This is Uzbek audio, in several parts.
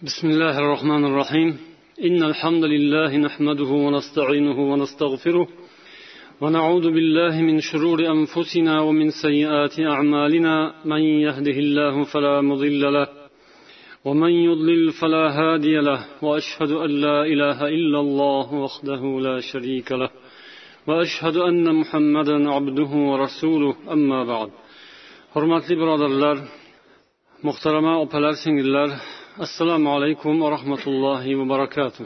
بسم الله الرحمن الرحيم إن الحمد لله نحمده ونستعينه ونستغفره ونعوذ بالله من شرور أنفسنا ومن سيئات أعمالنا من يهده الله فلا مضل له ومن يضلل فلا هادي له وأشهد أن لا إله إلا الله وحده لا شريك له وأشهد أن محمدا عبده ورسوله أما بعد hurmatli birodarlar, muhtarama opalar, singillar, assalomu alaykum va rahmatullohi va barakatuh.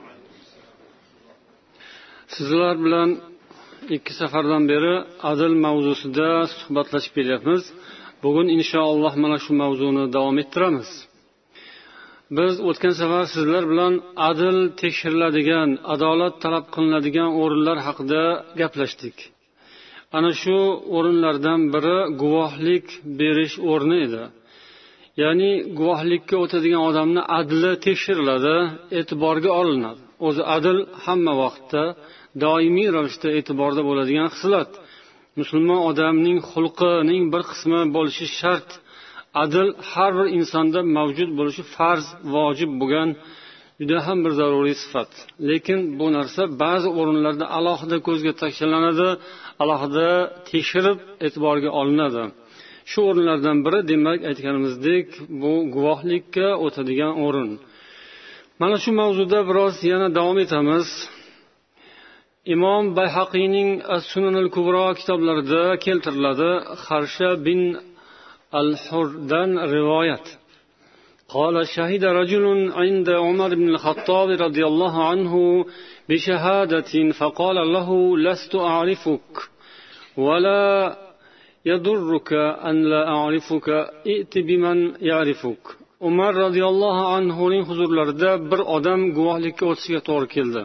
Sizlar bilan ikki safardan beri adl mavzusida suhbatlashib kelyapmiz. Bugun inshaalloh mana shu mavzuni davom ettiramiz. Biz o'tgan safar sizlar bilan adl tekshiriladigan, adolat talab qilinadigan o'rinlar haqida gaplashdik. Ana shu o'rinlardan biri guvohlik berish o'rni edi. Ya'ni guvohlikka o'tadigan odamni adli tekshiriladi, e'tiborga olinadi. O'zi adl hamma vaqtda doimiy ravishda e'tiborda bo'ladigan xislat. Musulmon odamning xulqining bir qismi bo'lishi shart. Adl har bir insonda mavjud bo'lishi farz, vojib bo'lgan juda ham bir zaruriy sifat. Lekin bu narsa ba'zi o'rinlarda alohida ko'zga tashlanadi, alohida tekshirib e'tiborga olinadi. Shu o'rinlardan biri, demak, aytganimizdek, bu guvohlikka o'tadigan o'rin. Mana shu mavzuda biroz yana davom etamiz. Imom Bayhaqiyning As-Sunan al-Kubro kitoblarida keltiriladi. Xarsha bin al-Hurdan rivoyat. قال شهد رجل عند عمر بن الخطاب رضي الله عنه بشهادة فقال له لست أعرفك ولا يضرك أن لا أعرفك ائت بمن يعرفك. Umar radhiyallohu anhuning huzurlarida bir odam guvohlikka o'tishiga to'g'ri keldi.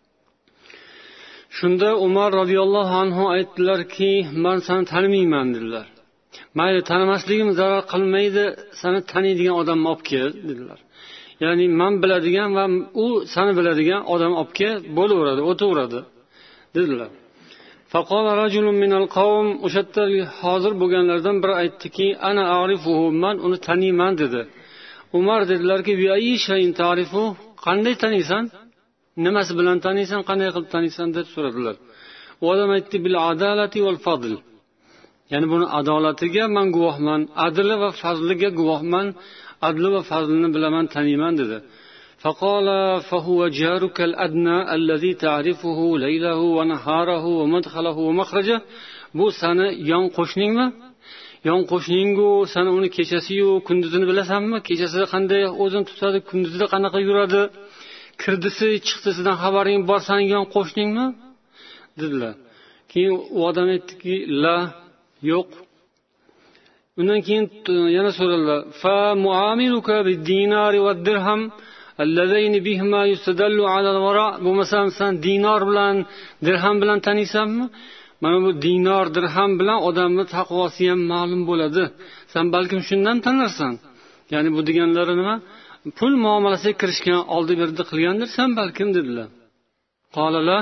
Shunda Umar radhiyallohu anhu aytdilarki, men seni tanimayman dedilar. Mayli, tanimasligim zarar qilmaydi, seni taniydigan odamni olib kel dedilar. Ya'ni men biladigan va u seni biladigan odam olib kel, bo'laveradi, o'taveradi dedilar. Faqala rajulun minal qawm, o'shatda hozir bo'lganlardan biri aytdiki, ana a'rifuhu, men uni taniyman dedi. Umar dedilarki, bi ayyi shay'in ta'rifu, qanday taniysan? Nimasi bilan taniysan, qanday qilib taniysan deb so'radilar. U odam aytdi, bil adalati wal fadl. Ya'ni buni adolatiga men guvohman, adli va fazliga guvohman, adli va fazlini bilaman, taniyman dedi. Faqala fahuwa jaruka al-adna alladhi ta'rifuhu laylahu wa naharahu wa madkhalahu wa makhraja. Bu seni yon qo'shningmi? Yon qo'shningu, sen uni kechasi-yu kunduzini bilasanmi? Kechasi qanday o'zini tutadi, kunduzida qanaqa yuradi? Kirdisi, chiqdisidan xabaring bor sening yon qo'shningmi? dedilar. Keyin u odam aytdiki, la, yo'q. Undan keyin yana so'radilar. Fa muamiluka bid-dinari wad-dirham allazayni bihima yustadallu 'ala al-wara'. Bo'lmasam sen dinor bilan, dirham bilan taniysanmi? Mana bu dinor, dirham bilan odamning taqvosi ham ma'lum bo'ladi. Sen balkim shundan tanirsan. Ya'ni bu deganlari nima? Pul muomalasiga kirishgan, oldi-berdi qilgandir sen balkim dedilar. Qolala.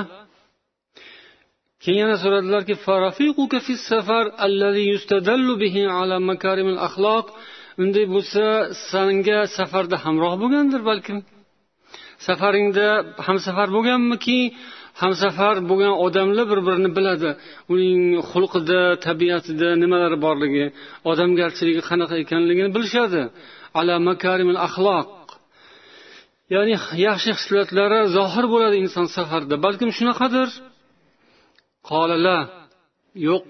Keyin yana so'radilarki, farafiquka fi safar allazi yustadallu bihi 'ala makarimil axloq. Unday bo'lsa, senga safarda hamroh bo'lgandir balkim. Safaringda hamsafar bo'lganmiki, hamsafar bo'lgan odamlar bir-birini biladi. Uning xulqida, tabiatida nimalar borligi, odamgarchiligi qanaqa ekanligini bilishadi. 'Ala makarimil axloq. Ya'ni yaxshi xislatlari zohir bo'ladi inson safarda. Balkim shunaqadir. Qolala, yo'q.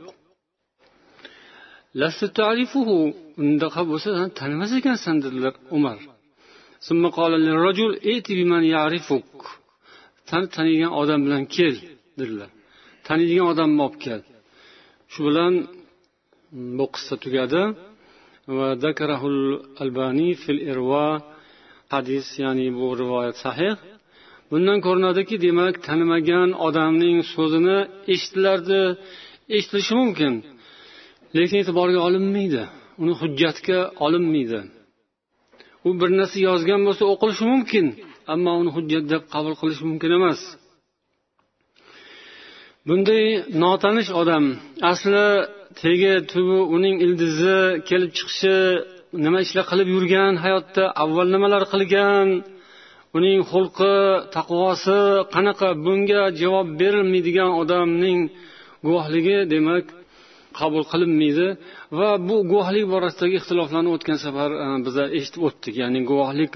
Lastu ta'rifuhu, undaqa bo'lsa sen tanimas ekansan dedilar Umar. Summa qala lirrajul ati biman ya'rifuk. Sen tanigan odam bilan kel dedilar. Taniydigan odamni olib kel. Shu bilan bu qissa tugadi. Va zakarahul Albani fil irwa, hadis, ya'ni bu rivoyat sahih. Bundan ko'rinadiki, demak, tanimagan odamning so'zini eshitilishi mumkin, lekin e'tiborga olinmaydi, uni hujjatga olinmaydi. U bir narsa yozgan bo'lsa o'qilishi mumkin, ammo uni hujjat deb qabul qilish mumkin emas. Bunday notanish odam asli tegi tubi uning ildizi kelib chiqishi nima ishlar qilib yurgan, hayotda avval nimalar qilgan, uning xulqi, taqvosi qanaqa, bunga javob berilmaydigan odamning guvohligi demak qabul qilinmaydi. Va bu guvohlik borasidagi ixtiloflarni o'tgan safar biz eshitib o'tdik. Ya'ni guvohlik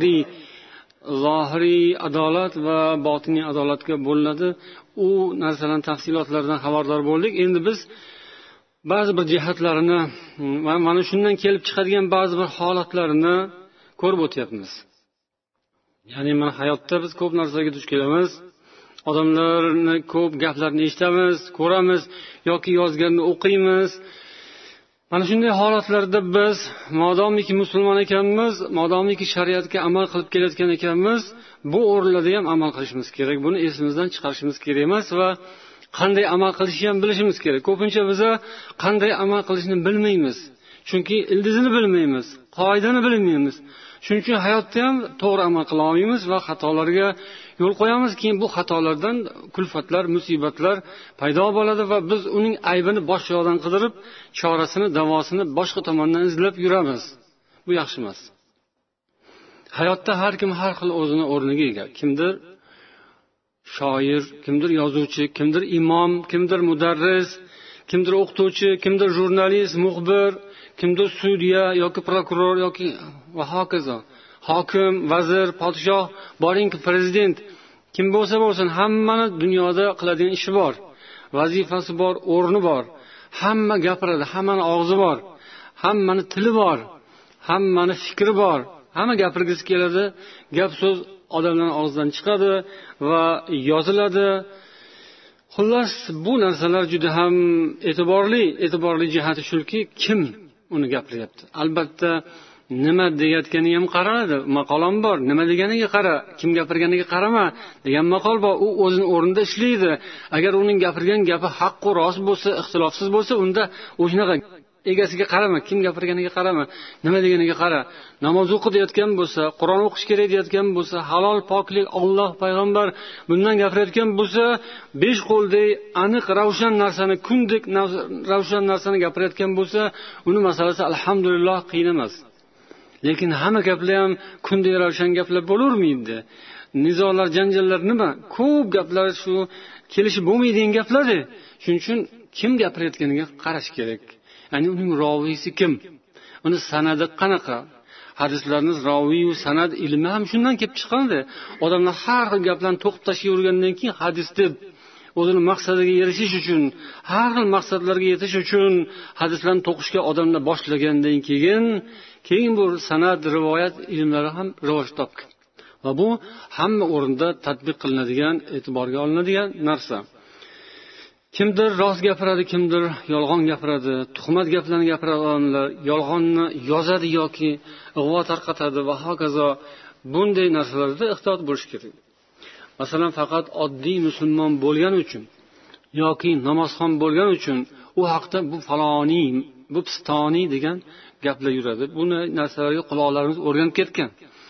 zohiriy adolat va botiniy adolatga bo'linadi. U narsalarning tafsilotlaridan xabardor bo'ldik. Endi biz ba'zi bir jihatlarini va mana shundan kelib chiqadigan ba'zi bir holatlarini ko'rib o'tyapmiz. Ya'ni mana hayotda biz ko'p narsalarga duch kelamiz. Odamlarning ko'p gaplarini eshitamiz, ko'ramiz yoki yozganini o'qiymiz. Mana shunday holatlarda biz modomiki musulmon ekanmiz, modomiki shariatga amal qilib kelayotgan ekanmiz, bu o'rinlarda ham amal qilishimiz kerak. Buni esimizdan chiqarishimiz kerak emas va qanday amal qilishni ham bilishimiz kerak. Ko'pincha biz qanday amal qilishni bilmaymiz. Chunki ildizini bilmaymiz, qoidani bilmaymiz. Shuning uchun hayotda ham to'g'ri amal qila olmaymiz va xatolarga yo'l qo'yamiz. Keyin bu xatolardan kulfatlar, musibatlar paydo bo'ladi va biz uning aybini boshqa yoqdan qidirib, chorasini, davosini boshqa tomondan izlab yuramiz. Bu yaxshi emas. Hayotda har kim har xil o'zini o'rniga ega. Kimdir shoir, kimdir yozuvchi, kimdir imom, kimdir mudarris, kimdir o'qituvchi, kimdir jurnalist, muxbir, kimdir sudya yoki prokuror yoki va hokazo. Hokim, vazir, podshoh, boringki prezident, kim bo'lsa bo'lsin, hammani dunyoda qiladigan ishi bor, vazifasi bor, o'rni bor. Hamma gapiradi, hammani og'zi bor, hammani tili bor, hammani fikri bor. Hamma gapirgisi keladi, gap so'z odamlarning og'zidan chiqadi va yoziladi. Xullas, bu narsalar juda ham e'tiborli jihati shuki, kim uni gapiryapti. Albatta, nima deyotganiga ham qaraladi. Maqolam bor, nima deganiga qara, kim gapirganiga qarama degan maqol bor. U o'zining o'rnida ishlaydi. Agar uning gapirgan gapi haq va rost bo'lsa, ixtilofsiz bo'lsa, unda o'shanaqa egasiga qarama, kim gapirganiga qarama, nima deganiga qara. Namoz o'qiyotgan bo'lsa, Qur'on o'qish kerak deyotgan bo'lsa, halol, poklik, Alloh, payg'ambar bundan gapirayotgan bo'lsa, 5 qo'ldek aniq ravshan narsani, kundek ravshan narsani gapirayotgan bo'lsa, uni masalasi alhamdulillah qiyin emas. Lekin hamma gaplar ham kundek ravshan gaplar bo'lavermaydi. Nizolar, janjallar nima? Ko'p gaplar shu kelishib bo'lmaydigan gaplar-da. Shuning uchun kim gapirayotganiga qarash kerak. Ya'ni uning roviysi kim? Uni sanadi qanaqa? Hadislarning roviy va sanad ilmi ham shundan kelib chiqadi. Odamlar har xil gaplarni to'qib tashlayvergandan keyin hadis deb o'zini maqsadiga erishish uchun, har xil maqsadlarga yetish uchun hadislarni to'qishga odamlar boshlagandan keyin bu sanad, rivoyat ilmlari ham rivoj topgan. Va bu hamma o'rinda tatbiq qilinadigan, e'tiborga olinadigan narsa. Kimdir rost gapiradi, kimdir yolg'on gapiradi, tuhmat gaplarni gapiradi odamlar, yolg'onni yozadi yoki ig'vo tarqatadi va hokazo. Bunday narsalarda ehtiyot bo'lish kerak. Masalan, faqat oddiy musulmon bo'lgani uchun yoki namozxon bo'lgani uchun u haqda bu faloniy, bu pistoniy degan gaplar yuradi. Buni narsalarga quloqlarimiz o'rganib ketgan.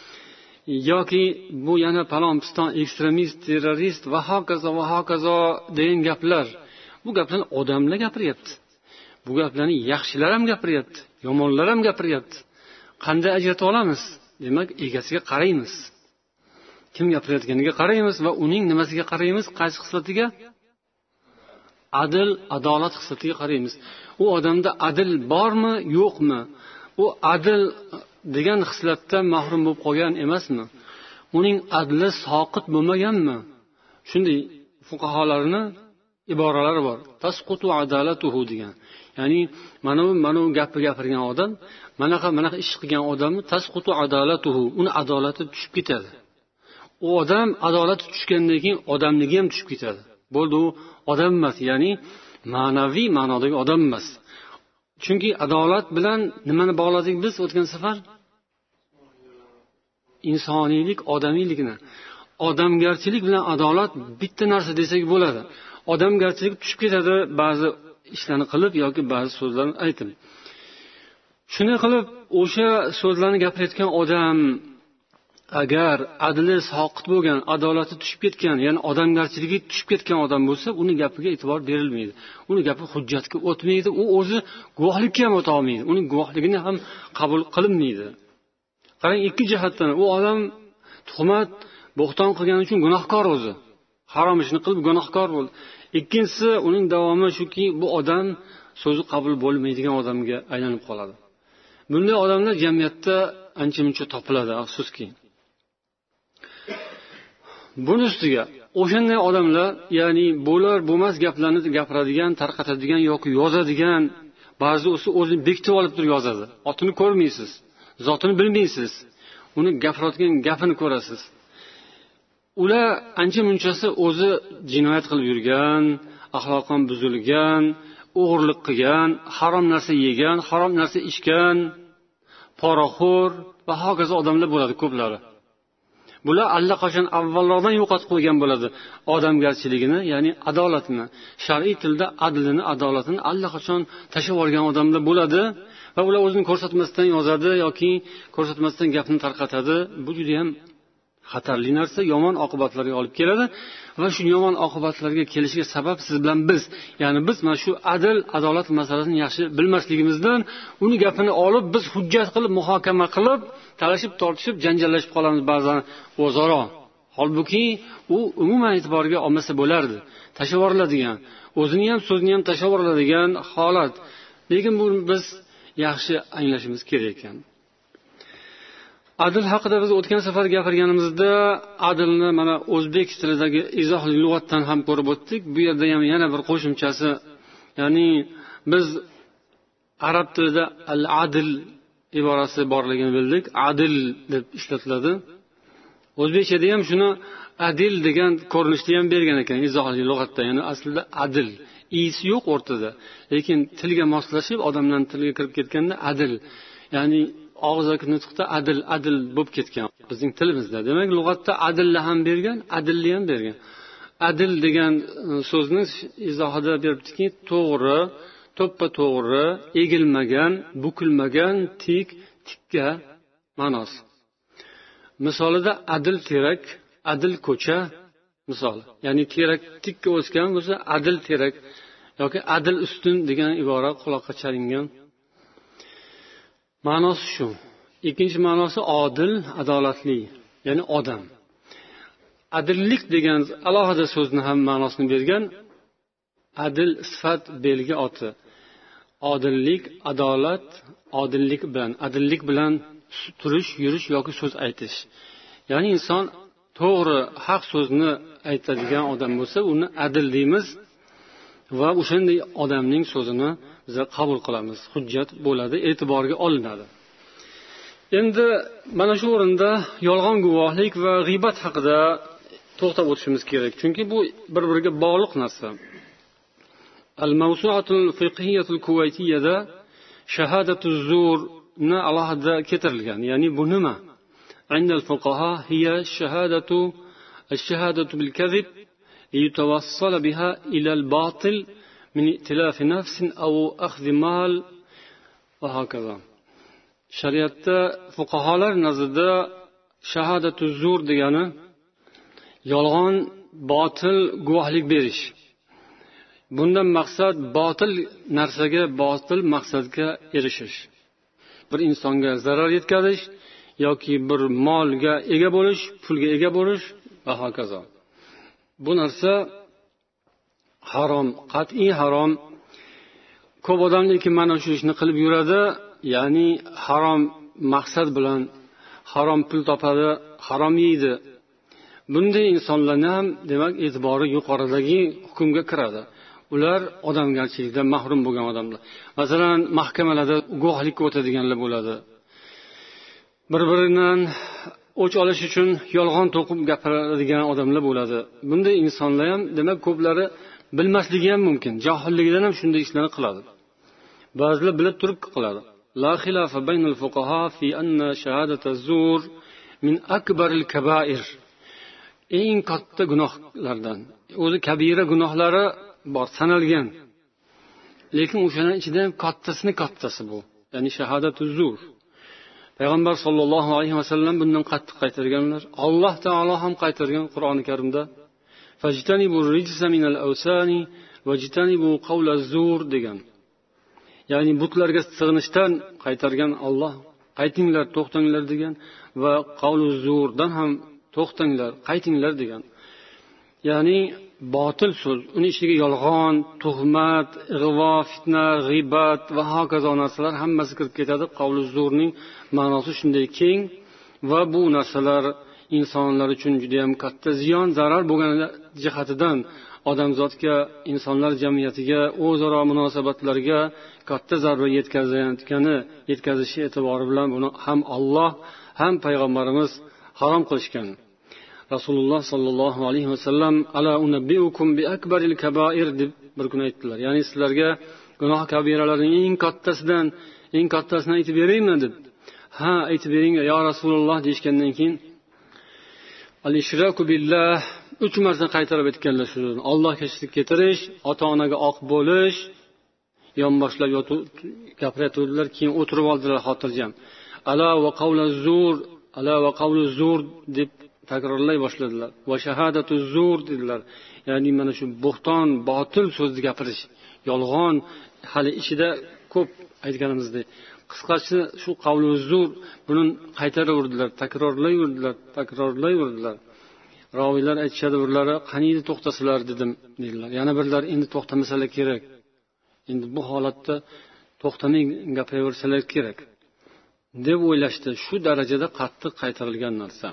Yoki bu yana falon piston ekstremist, terrorist va hokazo degan gaplar. Bu gaplarni odamlar gapiryapti. Bu gaplarni yaxshilar ham gapiryapti, yomonlar ham gapiryapti. Qanday ajratib olamiz? Demak, egasiga qaraymiz. Kim gapirayotganiga qaraymiz va uning nimasiga qaraymiz? Qaysi xislatiga? Adil, adolat xislatiga qaraymiz. U odamda adil bormi, yo'qmi? U adil degan xislatdan mahrum bo'lib qolgan emasmi? Uning adli soqit bo'lmaganmi? Shunday fuqaholarning iboralari bor. Tasqutu adalatuhu degan. Ya'ni mana bu gapirgan odam, manaqa ish qilgan odamni tasqutu adalatuhu, uni adolati tushib ketadi. U odam adolati tushgandan keyin odamligi ham tushib ketadi. Bo'ldi, u odam emas, ya'ni ma'naviy ma'nodagi odam emas. Chunki adolat bilan nimani bog'ladik biz o'tgan safar? Insoniylik, odamiylikni. Odamgarchilik bilan adolat bitta narsa desak bo'ladi. Odamgarchilik tushib ketadi ba'zi ishlarni qilib yoki ba'zi so'zlarni aytib. Shunday qilib o'sha so'zlarni gapirayotgan odam agar adli soqit bo'lgan, adolati tushib ketgan, ya'ni odamgarchiligi tushib ketgan odam bo'lsa, uni gapiga e'tibor berilmaydi. Uni gapi hujjatga o'tmaydi, u o'zi guvohlikka ham o'ta olmaydi. Uning guvohligini ham qabul qilinmaydi. Qarang, ikki jihatdan u odam tuhmat, bo'xton qilgani uchun gunohkor o'zi. Harom ishni qilib gunohkor bo'ldi. Ikkinchisi, uning davomi shuki, bu odam so'zi qabul bo'lmaydigan odamga aylanib qoladi. Bunday odamlar jamiyatda ancha-muncha topiladi, afsuski. Buning ustiga o'shanday odamlar, ya'ni bo'lar bo'lmas gaplarni gapiradigan, tarqatadigan yoki yozadigan, ba'zi o'zini bekitib olib turib yozadi. Otini ko'rmaysiz, zotini bilmaysiz. Uni gapirayotgan gapini ko'rasiz. Ular ancha-munchasi o'zi jinoyat qilib yurgan, axloqan buzilgan, o'g'irlik qilgan, harom narsa yegan, harom narsa ichgan, poraxo'r va hokazo odamlar bo'ladi ko'plari. Bular allaqachon avvalroqdan yo'qotib qo'ygan bo'ladi odamgarchiligini, ya'ni adolatini, shar'iy tilda adlini, adolatini allaqachon tashlab olgan odamlar bo'ladi va ular o'zini ko'rsatmasdan yozadi yoki ko'rsatmasdan gapni tarqatadi. Bu juda ham xatarli narsa, yomon oqibatlarga olib keladi va shu yomon oqibatlarga kelishiga sabab siz bilan biz, ya'ni biz mana shu adl, adolat masalasini yaxshi bilmasligimizdan uni gapini olib biz hujjat qilib, muhokama qilib, talashib, tortishib, janjallashib qolamiz ba'zan o'zaro. Holbuki u umuman e'tiborga olmasa bo'lardi. Tashlab yuboriladigan, o'zini ham so'zini ham tashlab yuboriladigan holat. Lekin buni biz yaxshi anglashimiz kerak ekan. Adl haqida biz o'tgan safar gapirganimizda adlni mana o'zbek tilidagi izohli lug'atdan ham ko'rib o'tdik. Bu yerda ham yana bir qo'shimchasi, ya'ni biz arab tilida al-adl iborasi borligini bildik. Adl deb ishlatiladi. O'zbekchada ham shuni adil degan ko'rinishda ham bergan ekan izohli lug'atda. Ya'ni aslida adl, isi yo'q o'rtada. Lekin tilga moslashib, odamlarning tiliga kirib ketganda adl, ya'ni og'zaki nutqda adl bo'lib ketgan bizning tilimizda. Demak, lug'atda adlni ham bergan, adilni ham bergan. Adl degan so'zni izohida beribdiki, to'g'ri, to'ppa to'g'ri, egilmagan, bukilmagan, tikka ma'nosi. Misolida adl terak, adl ko'cha misol. Ya'ni terak tikka o'sgan bo'lsa, adl terak yoki adl ustun degan ibora quloqqa chalingan. Ma'nosi shu. Ikkinchi ma'nosi odil, adolatli, ya'ni odam. Adillik degan alohida so'zni ham ma'nosini bergan. Adil sifat belgi oti. Odillik, adolat, adillik bilan turish, yurish yoki so'z aytish. Ya'ni inson to'g'ri, haq so'zni aytadigan odam bo'lsa, uni adil deymiz va o'shanday odamning so'zini biz qabul qilamiz. Hujjat bo'ladi, e'tiborga olinadi. Endi mana shu o'rinda yolg'on guvohlik va g'iybat haqida to'xtab o'tishimiz kerak. Chunki bu bir-biriga bog'liq narsa. Al-Mawsu'atul Fiqhiyatul Kuvaytiyada shahadatuz zurni alohida keltirilgan. Ya'ni bu nima? Indal fuqaha hiya ash-shahadatu bil kadhib liyatawassala biha ila al-batil min itilaf nafsin aw akhdh mal va hokazo. Shariatda fuqaholar nazarda shahadatuz zur degani yolg'on, botil guvohlik berish. Bundan maqsad botil narsaga, botil maqsadga erishish. Bir insonga zarar yetkazish yoki bir molga ega bo'lish, pulga ega bo'lish va hokazo. Bu narsa harom, qat'iy harom. Ko'p odam lekin mana shu ishni qilib yuradi, ya'ni harom maqsad bilan harom pul topadi, harom yeydi. Bunday insonlarning ham demak e'tibori yuqoridagi hukmga kiradi. Ular odamgarchilikdan mahrum bo'lgan odamlar. Masalan, mahkamalarda guvohlikka o'tadiganlar bo'ladi. Bir-biridan o'ch olish uchun yolg'on to'qib gapiradigan odamlar bo'ladi. Bunday insonlar ham demak ko'plari bilmasligi ham mumkin. Johilligidan ham shunday ishlarni qiladi. Ba'zilar bilib turib qiladi. La khilafa baynal fuqaha fi anna shahadataz zur min akbaril kaba'ir. Eng katta gunohlardan. O'zi kabira gunohlari bor, sanalgan. Lekin o'shaning ichida ham kattasi bu. Ya'ni shahadatuz zur. payg'ambar sollallohu alayhi vasallam bundan qattiq qaytarganlar. Alloh taolo ham qaytargan Qur'oni Karimda fajtanibu rijsa minal awsani wajtanibu qawla zur degan. Ya'ni butlarga sig'inishdan qaytargan Alloh, qaytinglar, to'xtanglar degan va qawlu zurdan ham to'xtanglar, qaytinglar degan. Ya'ni botil so'z, uning ichiga yolg'on, tuhmat, ig'vo, fitna, g'ibat va hokazo narsalar hammasi kirib ketadi. Qawlu zurning ma'nosi shunday keng va bu narsalar insonlar uchun juda ham katta ziyon, zarar bo'lgan jihatidan odamzodga, insonlar jamiyatiga, o'zaro munosabatlarga katta zarar yetkazishi e'tibori bilan buni ham Alloh ham payg'ambarimiz harom qilishgan. Rasululloh sollallohu alayhi vasallam ala unabbiukum bi akbaril kabair deb bir kun aytdilar. Ya'ni sizlarga gunoh kabiralarning eng kattasini aytib beraymi deb. Ha, aytib bering ya Rasululloh deyishgandan keyin al-ishraku billah 3 marta qaytarib aytganlar shu. Allohga shirk keltirish, ota-onaga oq bo'lish, yonboshlab gapirayotganlar, keyin o'tirib oldilar xotirjam. Ala va qawlu zur deb takrorlay boshladilar. Va shahadatu zur dedilar. Ya'ni mana shu bo'xton, botil so'zni gapirish, yolg'on hali ichida ko'p aytganimizdek. Qisqasi shu qavlu zur buni qaytaraverdilar, takrorlayverdilar. Roviylar aytishadi, birlari qaniydi to'xtasalar dedim dedilar. Yana birlar endi to'xtamasalar kerak. Endi bu holatda to'xtamay gapiraversalar kerak deb o'ylashdi. Shu darajada qattiq qaytarilgan narsa.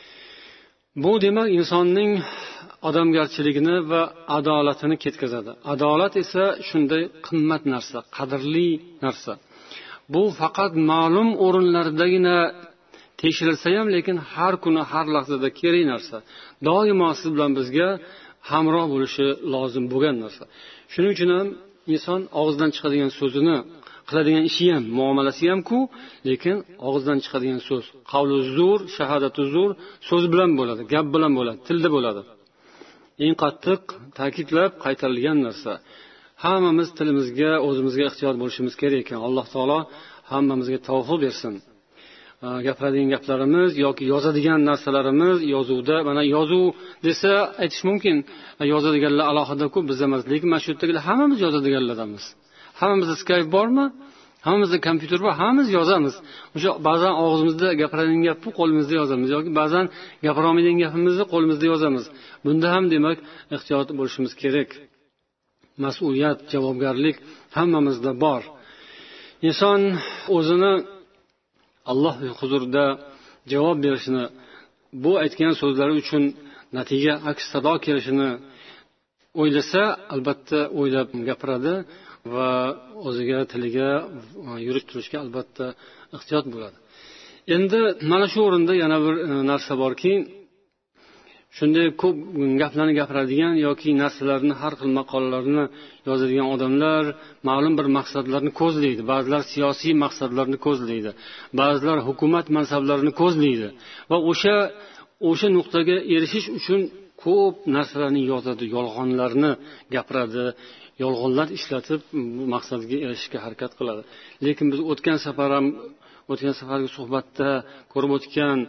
Bu demak insonning odamgarchiligini va adolatini ketkazadi. Adolat esa shunday qimmat narsa, qadrli narsa. Bu faqat ma'lum o'rinlardagina tekshirilsa ham, lekin har kuni, har lahzada kerak narsa. Doimo siz bilan bizga hamroh bo'lishi lozim bo'lgan narsa. Shuning uchun ham inson og'zidan chiqadigan so'zini, qiladigan ishi ham, muomalasi ham-ku, lekin og'zidan chiqadigan so'z, qavlu zur, shahadatu zur so'z bilan bo'ladi, gap bilan bo'ladi, tilda bo'ladi. Eng qattiq ta'kidlab qaytarilgan narsa. Hammamiz tilimizga, o'zimizga ehtiyot bo'lishimiz kerak ekan. Alloh taolo hammamizga tavfiq bersin. Gapiradigan gaplarimiz yoki yozadigan narsalarimiz yozuvda, mana yozuv desa aytish mumkin. Yozadiganlar alohida-ku, biz emas, lekin mana shu yerdagilar hammamiz yozadiganlarmiz. Hammamizda Skype bormi? Hammamizda kompyuter bor, hammamiz yozamiz. O'sha ba'zan og'zimizda gapiradigan gapni qo'limizda yozamiz yoki ba'zan gapira olmaydigan gapimizni qo'limizda yozamiz. Bunda ham demak ehtiyot bo'lishimiz kerak. Mas'uliyat, javobgarlik hammamizda bor. Inson o'zini Alloh huzurida javob berishini, bu aytgan so'zlari uchun natija aks sado kelishini o'ylasa, albatta o'ylab gapiradi va o'ziga, tiliga yurish turishga albatta ehtiyot bo'ladi. Endi mana shu o'rinda yana bir narsa borki, shunday ko'p gaplarni gapiradigan yoki narsalarni, har xil maqolalarni yozadigan odamlar ma'lum bir maqsadlarni ko'zlaydi. Ba'zilar siyosiy maqsadlarni ko'zlaydi, ba'zilar hukumat mansablarini ko'zlaydi va o'sha nuqtaga erishish uchun ko'p narsalarni yozadi, yolg'onlarni gapiradi, yolg'onlar ishlatib bu maqsadga erishishga harakat qiladi. Lekin biz o'tgan safargi suhbatda ko'rib o'tgan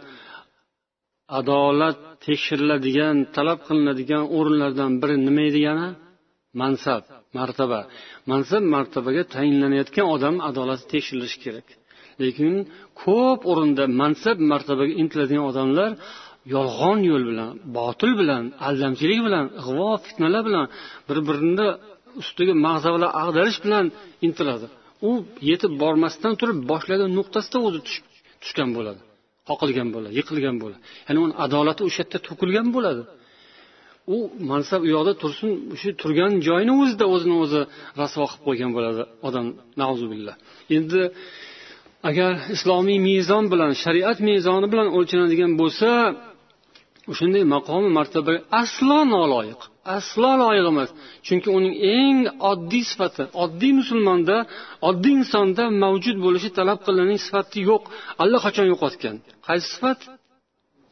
adolat tekshiriladigan, talab qilinadigan o'rinlardan biri nima edi yana? Mansab, martaba. Mansab, martabaga tayinlanayotgan odam adolati tekshirilishi kerak. Lekin ko'p o'rinda mansab, martabaga intiladigan odamlar yolg'on yo'l bilan, botil bilan, aldamchilik bilan, ig'vo, fitnalar bilan bir-birini ustiga mag'zavalar ag'darish bilan intiladi. U yetib bormasdan turib boshlagan nuqtasida o'zi tushgan bo'ladi. Qoqilgan bo'ladi, yiqilgan bo'ladi. Ya'ni uning adolati o'sha yerda to'kilgan bo'ladi. U mansab u yoqda tursin, shu turgan joyini o'zida o'zini o'zi rasvo qilib qo'ygan bo'ladi odam, nauzubillah. Endi agar islomiy mezon bilan, shariat mezoni bilan o'lchanadigan bo'lsa, o'shanday maqomi martabaga aslo noloyiq. Aslo loyiq emas. Chunki uning eng oddiy sifati, oddiy musulmonda, oddiy insonda mavjud bo'lishi talab qilingan sifati yo'q. Allaqachon yo'qotgan. Qaysi sifat?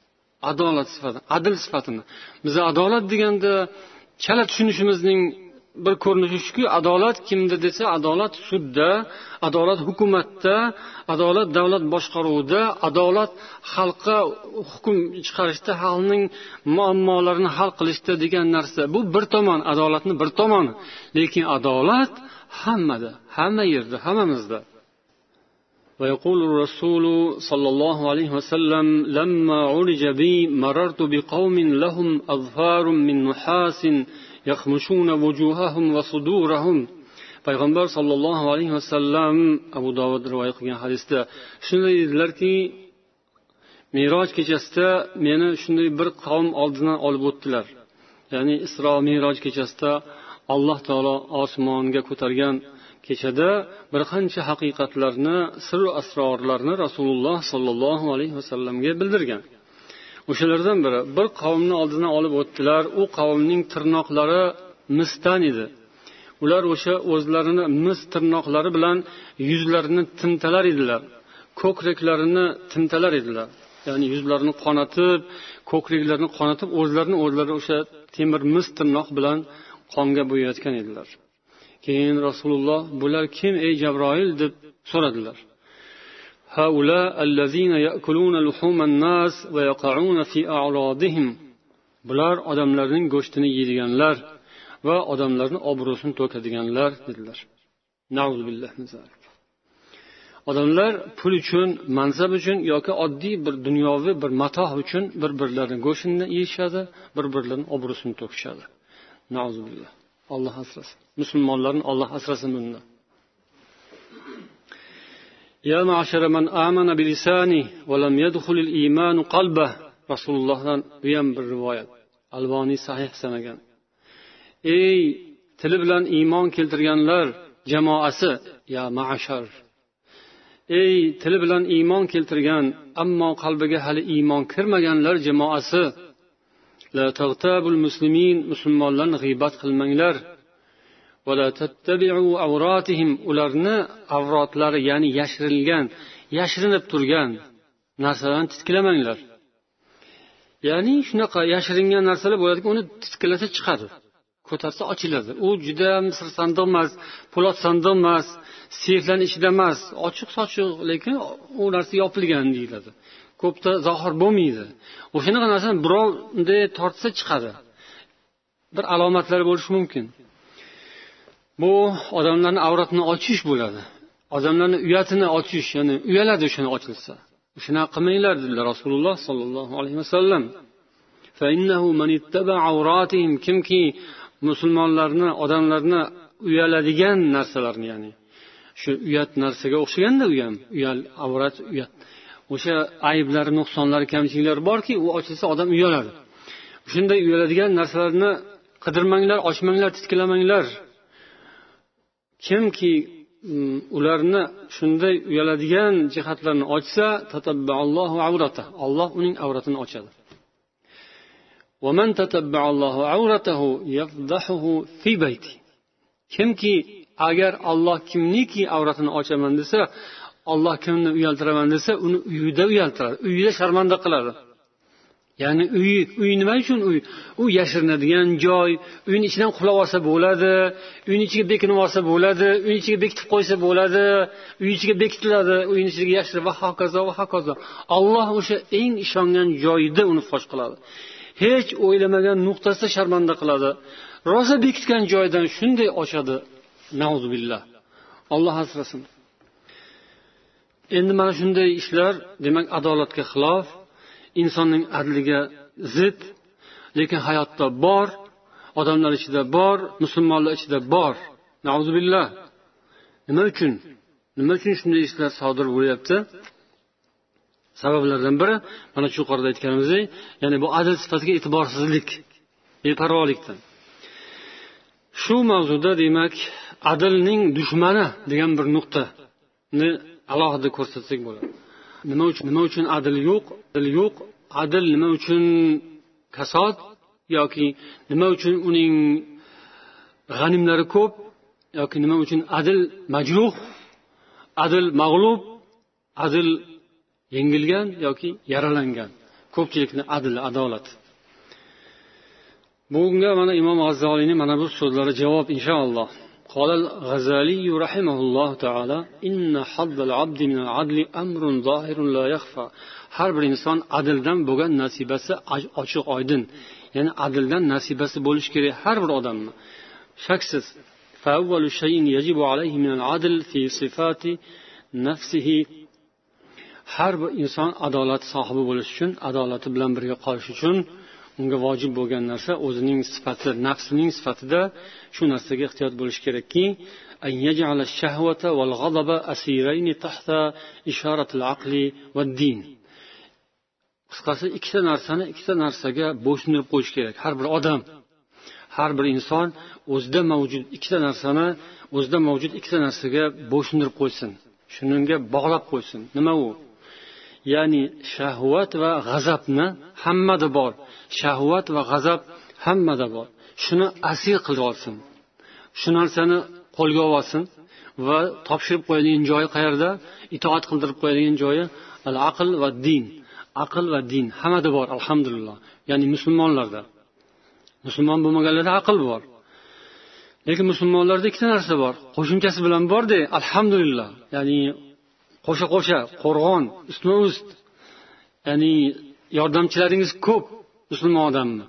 Adolat sifati, adl sifatini. Biz adolat deganda chala tushunishimizning bir ko'rinishi shuki, adolat kimda desa, adolat sudda, adolat hukumatda, adolat davlat boshqaruvida, adolat xalqqa hukm chiqarishda, xalqning muammolarini hal qilishda degan narsa. Bu bir tomon, adolatni bir tomoni. Lekin adolat hammada, hamma yerda, hammamizda. ويقول الرسول صلى الله عليه وسلم لما عرج بي مررت بقوم لهم أظفار من نحاس يخمشون وجوههم وصدورهم. payg'ambar sollallohu alayhi vasallam Abu Dovud rivoyat qilgan hadisda shunday dedilarki, Miroj kechasida meni shunday bir qavm oldidan olib o'tdilar. Ya'ni Isro Miroj kechasida Alloh taolo osmonga ko'targan kechada bir qancha haqiqatlarni, sir va asrorlarni Rasululloh sollallohu alayhi vasallamga bildirgan. O'shalardan biri bir qavmni oldidan olib o'tdilar. U qavmning tirnoqlari misdan edi. Ular o'sha o'zlarini mis tirnoqlari bilan yuzlarini timtalar edilar. Ko'kraklarini timtalar edilar. Ya'ni yuzlarini qonatib, ko'kraklarini qonatib, o'zlari o'sha temir mis tirnoq bilan qonga bo'yayotgan edilar. Keyin Rasululloh, bular kim ey Jabroil deb so'radilar. Haula allazina ya'kuluna luhuman nas va yaqa'una fi a'radihim. Bular odamlarning go'shtini yeydiganlar va odamlarning obro'sini to'kadiganlar dedilar. Nauzu billahi min zalik. Odamlar pul uchun, mansab uchun yoki oddiy bir dunyoviy bir matoh uchun bir-birlarining go'shtini yeyishadi, bir-birlarining obro'sini to'kishadi. Nauzu billah. Alloh asrasin. Musulmonlarni Alloh asrasin bundan. Ya ma'ashara man amana bi lisani va lam yadkhulul iman qalbah. Rasulullohdan bu ham bir rivoyat. Alboniy sahih sanagan. Ey tili bilan iymon keltirganlar jamoasi, ya ma'ashar. Ey tili bilan iymon keltirgan, ammo qalbiga hali iymon kirmaganlar jamoasi. La tagtabul muslimin, musulmonlarni g'iybat qilmanglar. Va la tattabi'u awratihim, ularni avrotlari, ya'ni yashirilgan, yashirinib turgan narsalarni titkilamanglar. Ya'ni shunaqa yashiringan narsalar bo'ladiki, uni titkilasa chiqadi. Ko'tarsa ochiladi. U juda sir sandiq emas, po'lat sandiq emas, seyflarning ichida emas, ochiq-sochiq, lekin u narsa yopilgan deyiladi. Ko'pda zohir bo'lmaydi. O'shanaqa narsani birov unday tortsa chiqadi. Bir alomatlari bo'lishi mumkin. Bu odamlarning avratini ochish bo'ladi. Odamlarning uyatini ochish, ya'ni uyaladi o'shani ochilsa. Shuna qilmanglar dedilar Rasululloh sollallohu alayhi vasallam. Fa innahu man ittaba awratihim, kimki musulmonlarni, odamlarni uyaladigan narsalarni, ya'ni shu uyat narsaga o'xshaganda u ham, uyal, avrat, uyat. O'sha ayblari, nuqsonlari, kamchiliklari borki, u ochilsa odam uyaladi. Shunday uyaladigan narsalarni qidirmanglar, ochmanglar, titkilamanglar. Kimki ularni shunday uyaladigan jihatlarni ochsa, tatabballohu awratah, Alloh uning avratini ochadi. Va man tatabballohu awratahu yafdahuhu fi bayti. Kimki agar Alloh kimniki avratini ochaman desa, Alloh kimni uyaltiraman desa, uni uyida uyaltiradi, uyida sharmanda qiladi. Ya'ni uy nima uchun uy? U yashirinadigan joy, uyning ichidan qulab olsa bo'ladi, uyning ichiga bekinib olsa bo'ladi, uyning ichiga bekitib qo'ysa bo'ladi, uy ichiga bekitiladi, uyning ichiga yashirib va hokazo va hokazo. Alloh o'sha eng ishongan joyida uni fosh qiladi. Hech o'ylamagan nuqtasida sharmanda qiladi. Rosa bekitgan joydan shunday ochadi. Nauzubillah. Alloh asrasin. Endi mana shunday ishlar, demak, adolatga xilof, insonning adliga zid, lekin hayotda bor, odamlar ichida bor, musulmonlar ichida bor. Nauzubillah. Nima uchun shunday ishlar sodir bo'lyapti? Sabablardan biri mana shu yuqorida aytganimizdek, ya'ni bu adl sifatiga e'tiborsizlik, beparvolikdan. Shu mavzuda demak, adlning dushmani degan bir nuqtani alohida ko'rsatsak bo'ladi. Nima uchun adl yo'q? Adl nima uchun kasod yoki nima uchun uning g'animlari ko'p yoki nima uchun adl majruh, adl mag'lub, adl yengilgan yoki yaralangan. Ko'pchilikni adl, adolat. bunga mana imom G'azzoliyning mana bu so'zlari javob inshaalloh. قال الغزالي رحمه الله تعالى إن حظ العبد من العدل أمر ظاهر لا يخفى. har bir inson adildan bo'lgan nasibasi ochiq oydin, ya'ni adildan nasibasi bo'lish kerak har bir odamni, shaksiz. فأول شيء يجب عليه من العدل في صفات نفسه. har bir inson adolat sohibi bo'lish uchun, adolati bilan birga qolish uchun unga vojib bo'lgan narsa o'zining sifati, nafsining sifatida shu narsaga ehtiyot bo'lish kerakki, an yaj'ala ash-shahwata wal ghadaba asirayn tahta isharat al-aql va din. Qisqasi ikkita narsaga bo'ysundirib qo'yish kerak. Har bir odam, har bir inson o'zida mavjud ikkita narsaga bo'ysundirib qo'ysin. Shuningga bog'lab qo'ysin. Nima u? Ya'ni shahvat va g'azabni hammada bor. Shahvat va g'azab hammada bor. Shuni asir qilib olsin. Shu narsani qo'lga olsin va topshirib qo'yadigan joyi qayerda? Itoat qildirib qo'yadigan joyi al-aql va din. Aql va din hammada bor, alhamdulillah. Ya'ni musulmonlarda. Musulmon bo'lmaganlarda aql bor. Lekin musulmonlarda ikkita narsa bor. Qo'shimchasi bilan bor-da, alhamdulillah. Ya'ni qo'sha qo'rg'on, ustma-ust. Ya'ni yordamchilaringiz ko'p musulmon odamni.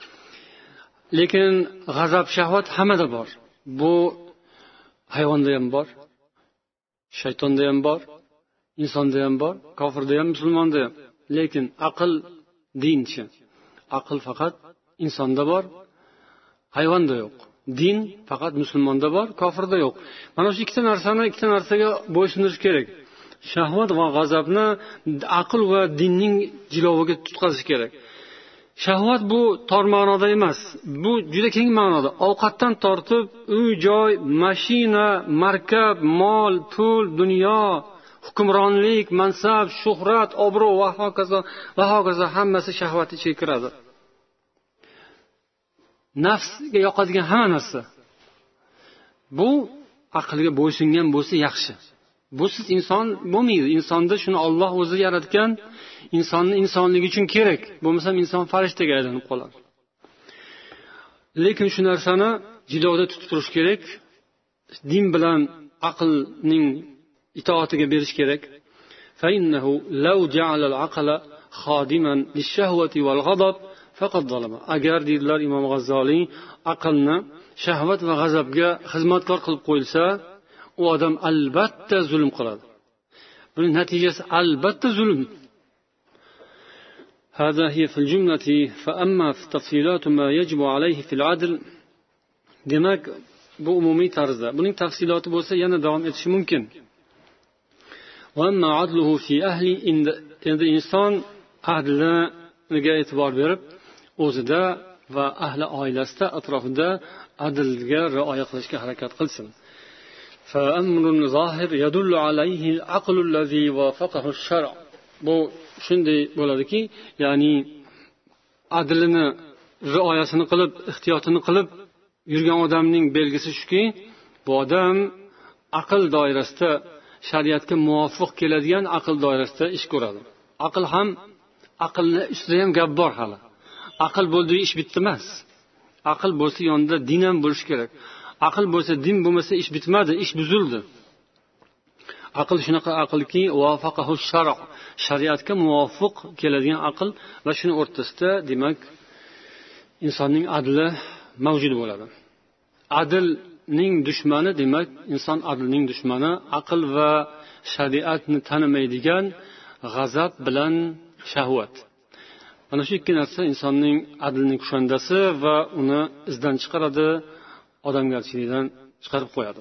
Lekin g'azab, shahvat hammada bor. Bu hayvonda ham bor, shaytonda ham bor, insonda ham bor, kofirda ham, musulmonda ham. Lekin aql, dinchi. Aql faqat insonda bor, hayvonda yo'q. Din faqat musulmonda bor, kofirda yo'q. Mana shu ikkita narsaga bo'ysundirish kerak. Shahvat va g'azabni aql va dinning jiloviga tutqazish kerak. Shahvat bu tor ma'noda emas, bu juda keng ma'noda. Ovqatdan tortib, uy-joy, mashina, markab, mol, pul, dunyo, hukmronlik, mansab, shuhrat, obro' va hokazo hammasi shahvat ichiga kiradi. Nafsga yoqadigan hamma narsa. Bu aqlga bo'ysungan bo'lsa yaxshi. Busiz inson bo'lmaydi. Insonda shuni Alloh o'zi yaratgan, insonni insonligi uchun kerak. Bo'lmasam inson farishtaga aylanib qoladi. Lekin shu narsani jiloda tutib turish kerak. Din bilan aqlning itoatiga berish kerak. Fa innahu law ja'ala al-aqla khadiman lish-shahwati wal-ghadab faqad zalama. Agar deydilar Imom G'azzoliy, aqlni shahvat va g'azabga xizmatkor qilib qo'yilsa, u odam albatta zulm qiladi. Buning natijasi albatta zulm. هذا هي في الجملة فأما في تفصيلات ما يجب عليه في العدل. Demak, bu umumiy tarzda. Buning tafsiloti bo'lsa yana davom etishi mumkin. وأما عدله في أهل endi inson adliga e'tibor berib, o'zida va ahli oilasida, atrofida adlga rioya qilishga harakat qilsin. فأمر ظاهر يدل عليه العقل الذي وافقه الشرع. Bu shunday bo'ladiki, ya'ni adlini rioyasini qilib, ehtiyotini qilib yurgan odamning belgisi shuki, bu odam aql doirasida, shariatga muvofiq keladigan aql doirasida ish ko'radi. Aql ham, aqlni ustida ham gap bor hali. Aql bo'ldi, ish bitdi emas. Aql bo'lsa yonida din ham bo'lish kerak. Aql bo'lsa, din bo'lmasa ish bitmadi, ish buzildi. Aql shunaqa aqlki, wafaqahu shar', shariatga muvofiq keladigan aql va shuni o'rtasida, demak, insonning adli mavjud bo'ladi. Adlning dushmani, demak, inson adlning dushmani aql va shariatni tanimaydigan g'azab bilan shahvat. Mana shu ikki narsa insonning adlning kushandasi va uni izdan chiqaradi, odamgarchilikdan chiqarib qo'yadi.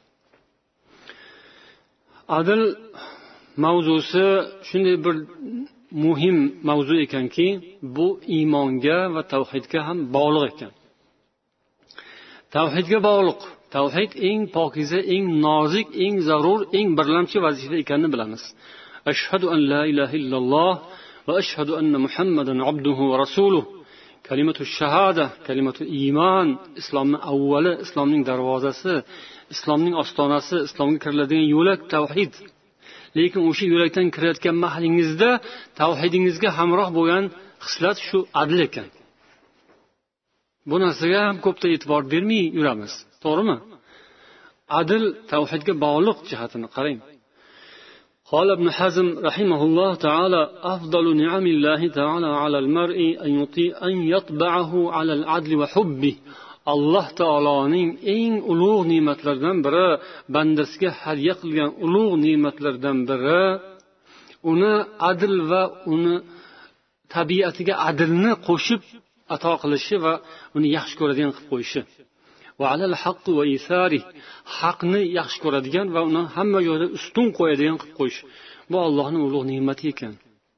Adl mavzusi shunday bir muhim mavzu ekanki, bu iymonga va tavhidga ham bog'liq ekan. Tavhidga bog'liq. Tavhid eng pokiza, eng nozik, eng zarur, eng birlamchi vazifa ekanini bilamiz. Ashhadu an la ilaha illalloh va ashhadu anna Muhammadan abduhu va rasuluh. Kalimatu shahada, kalimatu iymon, islomning avvali, islomning darvozasi, islomning ostonasi, islomga kiriladigan yo'lak tavhid. Lekin o'sha yo'lakdan kirayotgan mahalingizda tavhidingizga hamroh bo'lgan xislat shu adl ekan. bu narsaga ham ko'pda e'tibor bermay yuramiz, to'g'rimi? Adl tavhidga bog'liq jihatini qarang. قال ابن حزم رحمه الله تعالى أفضل نعم الله تعالى على المرء أن يطبعه على العدل وحبه. Alloh taoloning eng ulug' ne'matlaridan biri, bandasiga hadya qilgan ulug' ne'matlardan biri uni adl va uni tabiatiga adlni qo'shib ato qilishi va uni yaxshi ko'radigan qilib qo'yishi. Va alal haqq va isari, haqni yaxshi ko'radigan va uni hamma joyda ustun qo'yadigan qilib qo'yish. Bu Allohning ulug' ne'mati ekan.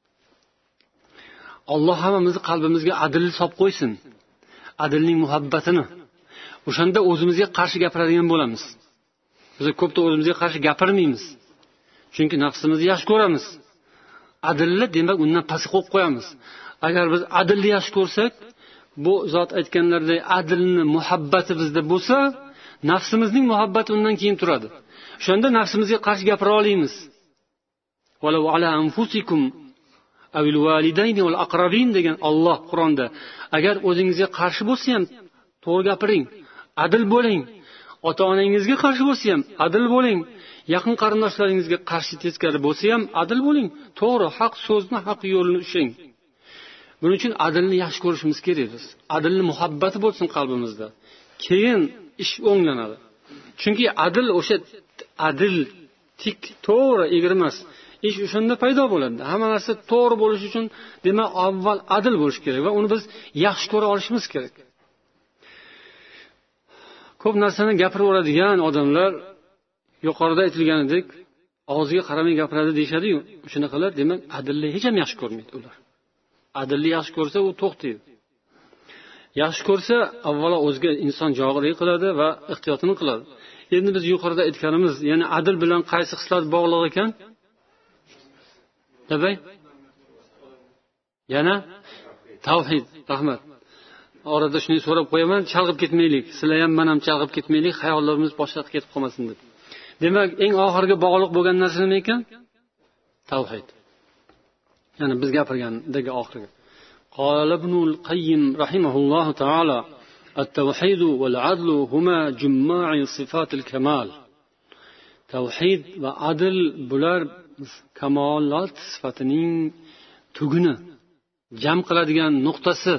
Alloh hammamizni qalbimizga adlni solib qo'ysin. Adlning muhabbatini. O'shanda o'zimizga qarshi gapiradigan bo'lamiz. Biz ko'pda o'zimizga qarshi gapirmaymiz. Chunki nafsimizni yaxshi ko'ramiz. Adlni demak undan past qo'yib qo'yamiz. Agar biz adlni yaxshi ko'rsak, bu zot aytganlaridek adlni muhabbati bizda bo'lsa, nafsimizning muhabbati undan keyin turadi. O'shanda nafsimizga qarshi gapira olamiz. Walau ala anfusikum awil walidayni wal aqrabin degan Alloh Qur'onda. Agar o'zingizga qarshi bo'lsa ham to'g'ri gapiring, adl bo'ling. Ota-onangizga qarshi bo'lsa ham adl bo'ling. Yaqin qarindoshlaringizga qarshi teskari bo'lsa ham adl bo'ling. To'g'ri, haq so'zni, haq yo'lni ushlang. Buning uchun adlni yaxshi ko'rishimiz kerak biz. Adlni muhabbati bo'lsin qalbimizda. Keyin ish o'nglanadi. Chunki adl o'sha adl tik to'g'ri egirmas. Ish o'shanda paydo bo'ladi. Hamma narsa to'g'ri bo'lishi uchun demak avval adl bo'lish kerak va uni biz yaxshi ko'ra olishimiz kerak. Ko'p narsani gapiraveradigan odamlar yuqorida aytilganidek og'ziga qaramay gapiradi deyshadi-yu. Shunaqalar demak adlni hech ham yaxshi ko'rmaydi ular. Adlni yaxshi ko'rsa u to'xtaydi. Yaxshi ko'rsa avvalo o'ziga inson jog'lik qiladi va ehtiyotini qiladi. Endi biz yuqorida aytganimiz, ya'ni adl bilan qaysi xislat bog'liq ekan? Tabay? Yana tavhid, rahmat. Orada shuni so'rab qo'yaman, chalg'ib ketmaylik. Sizlar ham men ham chalg'ib ketmaylik, xayollarimiz boshqa ketib qolmasin deb. Demak, eng oxirgi bog'liq bo'lgan narsa nima ekan? Tavhid. Yani biz gapirgandagi oxirgi. Qala Ibnul Qayyim rahimahulloh taala at-tawhid wal-adl huma jumma'i sifatil kamal. Tavhid va adl bular kamolat sifatining tuguni, jam qiladigan nuqtasi.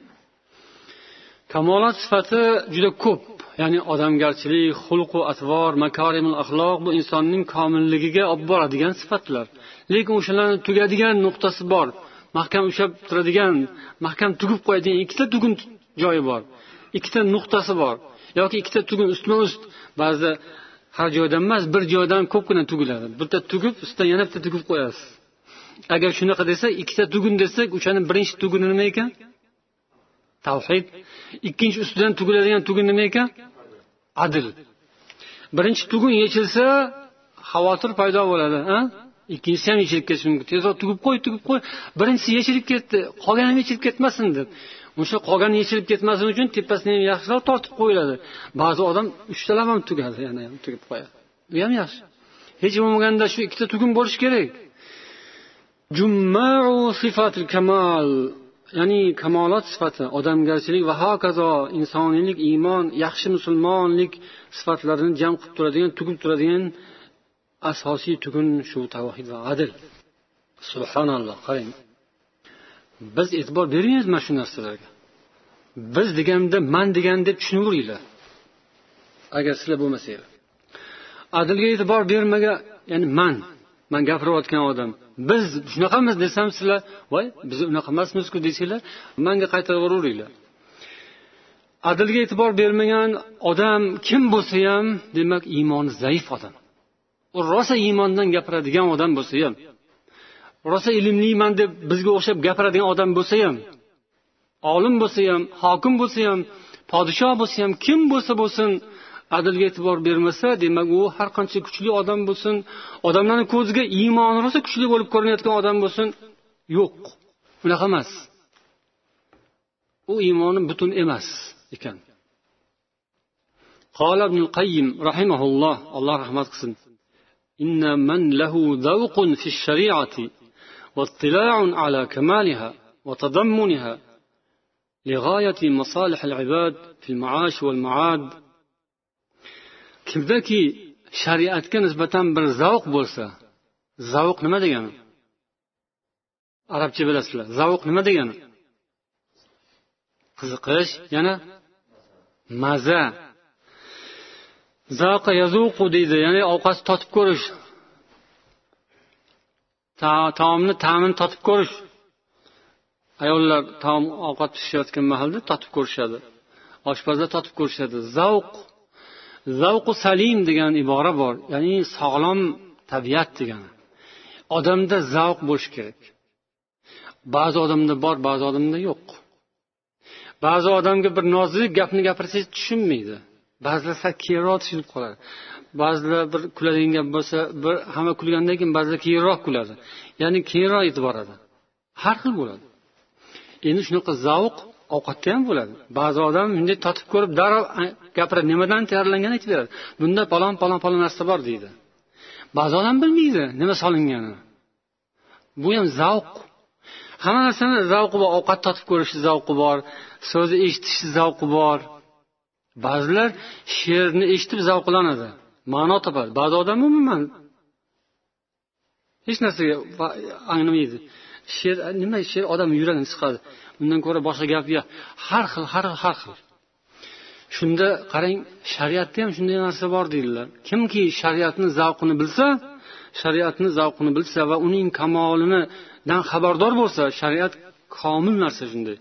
Kamolat sifati juda ko'p. Ya'ni odamgarchilik, xulq va atvor, makarimul axloq bu insonning komilligiga olib boradigan sifatlar. Lekin o'shalarning tugadigan nuqtasi bor. Mahkam ushlab turadigan, mahkam tugib qo'yadigan ikkita tugun joyi bor. Ikkita nuqtasi bor. Yoki ikkita tugun ustma-ust. Ba'zi har joydan emas, bir joydan ko'pgina tugiladi. Bitta tugib, ustidan yana bitta tugib qo'yasiz. Agar shunaqa desak, ikkita tugun desak, o'shaning birinchi tuguni nima ekan? Tavhid. Ikkinchi ustidan tugiladigan tugun nima ekan? Adl. Birinchi tugun yechilsa, xavotir paydo bo'ladi, ha? Ikkinchisi ham yechilib ketishi mumkin. Tezroq tugib qo'y. Birinchisi yechilib ketdi, qolgani ham yechilib ketmasin deb. O'sha qolgani yechilib ketmasin uchun tepasidan ham yaxshiroq tortib qo'yiladi. Ba'zi odam 3 talab ham tugadi, yana ham tugib qo'yadi. Bu ham yaxshi. Hech bo'lmaganda shu ikkita tugun bo'lish kerak. Jumma'u sifatul kamal, ya'ni kamolat sifati, odamgarchilik va hokazo insoniylik, iymon, yaxshi musulmonlik sifatlarini jam qilib turadigan, tugib turadigan asosiy tugun shu tavhid va adl. Subhanalloh, qarang. Biz e'tibor bermaymiz mana shu narsalarga. Biz deganda men degan deb tushunaveringlar. Agar sizlar bo'lmasanglar. Adlga e'tibor bermagan, ya'ni men gapirayotgan odam, biz shunaqamiz desam sizlar, voy, biz unaqa emasmiz-ku desanglar, menga qaytaraveringlar. Adlga e'tibor bermagan odam kim bo'lsa ham, demak iymoni zaif odam. U rosa iymondan gapiradigan odam bo'lsa ham, rosa ilmliman deb bizga o'xshab gapiradigan odam bo'lsa ham, olim bo'lsa ham, hokim bo'lsa ham, podshoh bo'lsa ham, kim bo'lsa bo'lsin, adlga e'tibor bermasa, demak u har qancha kuchli odam bo'lsin, odamlarning ko'ziga iymoni rosa kuchli bo'lib ko'rinayotgan odam bo'lsin, yo'q. Unaqa emas. U iymoni butun emas ekan. Qala Ibnul Qayyim rahimahulloh, Alloh rahmat qilsin. Inna man lahu zawqun fi shari'ati wa ittila'un ala kamaliha wa tadammuniha لغاية مصالح العباد في المعاش والمعاد. kimdaki shariatga nisbatan bir zavq bo'lsa, zavq nima degani? Arabcha bilasizlar. Zavq nima degani? Qiziqish, yana maza. Zavqa yazuqu deydi, ya'ni ovqat totib ko'rish. Taomni ta'mini totib ko'rish. Ayollar taom ovqat pishirayotgan mahalda totib ko'rishadi. Oshpazlar totib ko'rishadi. Zavqu salim degan ibora bor, ya'ni sog'lom tabiat degani. Odamda zavq bo'lishi kerak. Ba'zi odamda bor, ba'zi odamda yo'q. Ba'zi odamga bir nozik gapni gapirsangiz tushunmaydi. Ba'zilar sakkiroq tushunib qoladi. Ba'zilar bir kuladigan gap bo'lsa, bir hamma kulgandan keyin ba'zilar keyinroq kuladi. Ya'ni keyinroq e'tibor beradi. Har xil bo'ladi. Endi shunaqa zavq ovqatda ham bo'ladi. Ba'zi odam bunday totib ko'rib darrov gapiradi, nimadan tayyorlanganini aytib beradi. Bunda palon narsa bor deydi. Ba'zi odam bilmaydi nima solinganini. Bu ham zavq. Hamma narsani zavqi bor, ovqat totib ko'rish zavqi bor, so'zni eshitish zavqi bor. Ba'zilar she'rni eshitib zavqlanadi, ma'no topadi. Ba'zi odam umuman hech narsaga anglamaydi. She'r odam yuragini siqadi. Undan ko'ra boshqa gap yo'q. Har xil. Shunda qarang, shariatda ham shunday narsa bor deydilar. Kimki shariatning zavqini bilsa va uning kamolidan xabardor bo'lsa, shariat komil narsa shunday.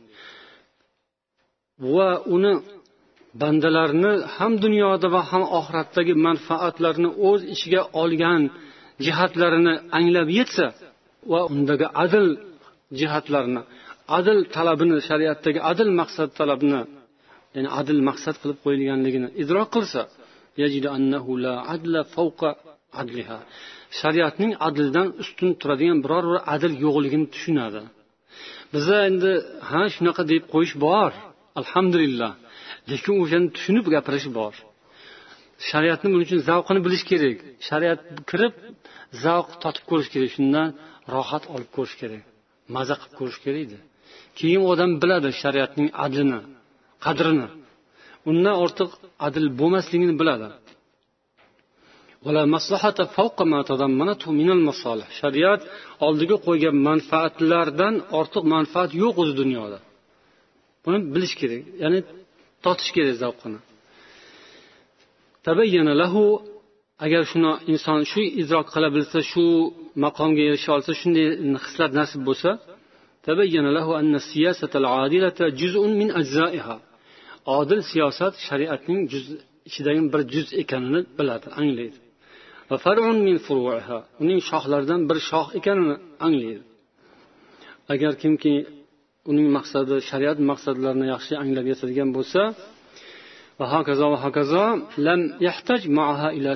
Va uni bandalarni ham dunyoda va ham oxiratdagi manfaatlarini o'z ichiga olgan jihatlarini anglab yetsa va undagi adl jihatlarini, adl talabini, shariatdagi adl maqsad talabini, ya'ni adl maqsad qilib qo'yilganligini idrok qilsa, yajidu annahu la adla fawqa adliha. Shariatning adldan ustun turadigan biror bir adl yo'qligini tushunadi. Bizda endi shunaqa deb qo'yish bor, alhamdulillah. Lekin o'shani tushunib gapirish bor. Shariatni buning uchun zavqini bilish kerak. Shariat kirib zavq totib ko'rish kerak, shundan rohat olib ko'rish kerak. Maza qilib ko'rish kerak edi. Keyin odam biladi shariatning adlini, qadrini. Undan ortiq adl bo'lmasligini biladi. Wala maslahata fawqa ma tadammanatu min al-masalih. Shariat oldiga qo'ygan manfaatlardan ortiq manfaat yo'q o'z dunyoda. Buni bilish kerak. Ya'ni totish kerak zavqini. Tabayyana lahu, agar shuni inson shu idrok qila bilsa, shu maqomga erisha olsa, shunday hislat nasib bo'lsa, tabayyana lahu anna siyasatal adilata juz'un min ajza'iha. Adil siyosat shariatning ichidagi bir juz ekanini biladi, anglaydi. Va far'un min furu'iha, uning shoxlaridan bir shox ekanini anglaydi. Agar kimki uning maqsadi, shariat maqsadlarini yaxshi anglab yetadigan bo'lsa, va hokazo lam yahtaj ma'aha ila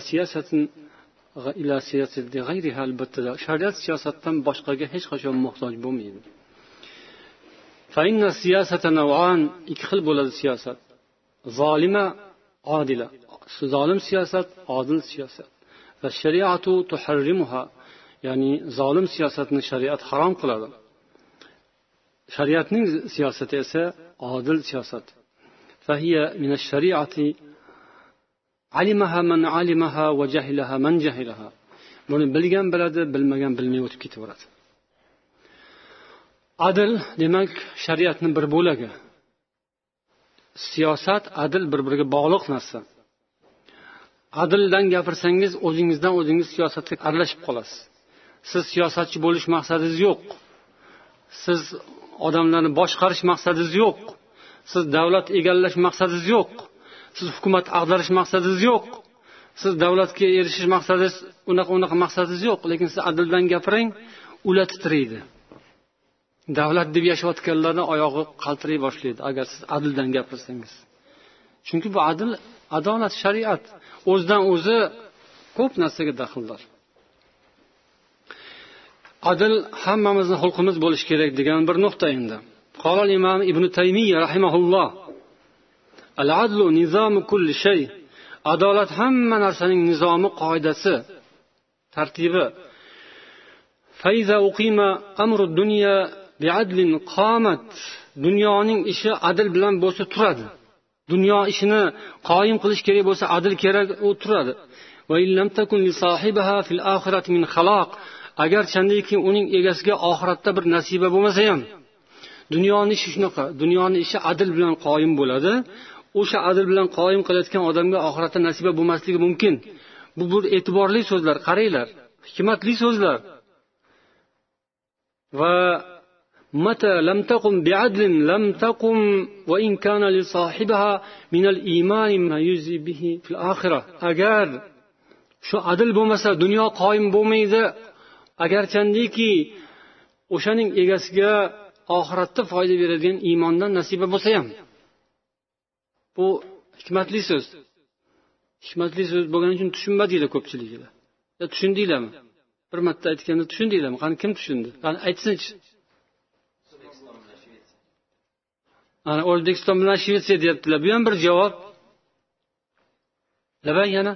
siyasati ghayriha albatta. Shariat siyosatdan boshqaga hech qachon muhtoj bo'lmaydi. Fa inna siyasata naw'an, ikki xil bo'ladi siyosat. Zolima, adila. Zolim siyosat, adil siyosat. Va shariatu tuharrimuha, ya'ni zolim siyosatni shariat harom qiladi. Shariatning siyosati esa adil siyosat. Fahiya min ash-shari'ati alimaha man alimaha va jahilaha man jahilaha. Buni bilgan biladi, bilmagan bilmay o'tib ketaveradi. Adil demak shariatning bir bo'lagi. Siyosat, adil bir-biriga bog'liq narsa. Adildan gapirsangiz, o'zingizdan o'zingiz siyosatga aralashib qolasiz. Siz siyosatchi bo'lish maqsadingiz yo'q. Siz odamlarni boshqarish maqsadingiz yo'q. Siz davlat egallash maqsadingiz yo'q. Siz hukumat ag'darish maqsadingiz yo'q. Siz davlatga erishish maqsadingiz, unaqa maqsadingiz yo'q. Lekin siz adildan gapiring, ular titraydi. Davlat deb yashayotganlarning oyog'i qaltiray boshlaydi agar siz adildan gapirsangiz. Chunki bu adolat, shariat o'zidan o'zi ko'p narsaga daxldor. Adil hammamizning xulqimiz bo'lish kerak degan bir nuqta endi. Qala al-Imam Ibn Taymiyya rahimahulloh: "Al-adlu nizomu kulli shay." Adolat hamma narsaning nizomi, qoidasi, tartibi. Fa iza uqima amru dunya bi'adlin qamat dunyoning ishi adl bilan bo'lsa turadi. Dunyo ishini qoyim qilish kerak bo'lsa adl kerak, u turadi. Va illam takun li sohibaha fil oxirati min xaloq. Agar chandiki uning egasiga oxiratda bir nasiba bo'lmasa ham, dunyoning ishi shunaqa, dunyoning ishi adl bilan qoyim bo'ladi. O'sha adl bilan qoyim qilayotgan odamga oxiratda nasiba bo'lmasligi mumkin. Bu bir e'tiborli so'zlar, qaranglar, hikmatli so'zlar. Va mata lam taqum bi'adlin lam taqum wa in kana li sohibaha min al-iman ma yuzi bihi fil oxirah. Agar shu adl bo'lmasa dunyo qoyim bo'lmaydi. Agar chandiki o'shaning egasiga oxiratda foyda beradigan iymondan nasiba bo'lsa ham. Bu hikmatli so'z. Hikmatli so'z bo'lgani uchun tushunmadinglar ko'pchiliklar. Ya tushundinglarmi? Bir marta aytganda tushundinglarmi? Qani kim tushundi? Qani aytsin-chi. Ana O'zbekiston bilan Shvetsiya deyaptilar. Bu ham bir javob. Labay yana.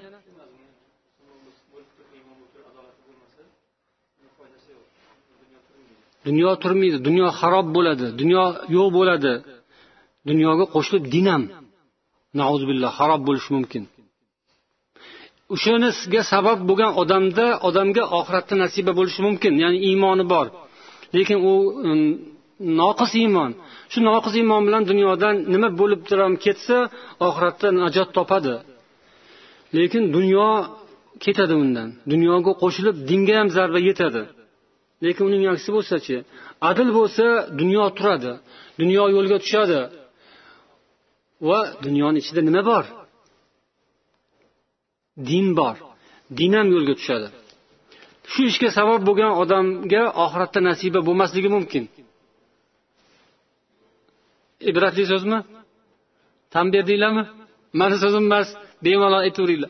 Dunyo turmaydi, dunyo xarob bo'ladi, dunyo yo'q bo'ladi. Dunyoga qo'shilib din ham nauzubillah xarob bo'lishi mumkin. O'shanisiga sabab bo'lgan odamga oxiratda nasiba bo'lishi mumkin, ya'ni iymoni bor. Lekin u noqis iymon. Shu noqis iymon bilan dunyodan nima bo'lib turam ketsa, oxiratda najot topadi. Lekin dunyo ketadi undan. Dunyoga qo'shilib dinga ham zarba yetadi. Lekin uning aksi bo'lsa-chi, adil bo'lsa dunyo turadi, dunyo yo'lga tushadi. Va dunyoning ichida nima bor? Din bor. Din ham yo'lga tushadi. Shu ishga sabab bo'lgan odamga oxiratda nasiba bo'lmasligi mumkin. Ibratli so'zmi? Tan berdinglarmi? Meni so'zim emas, bemalol aytaveringlar.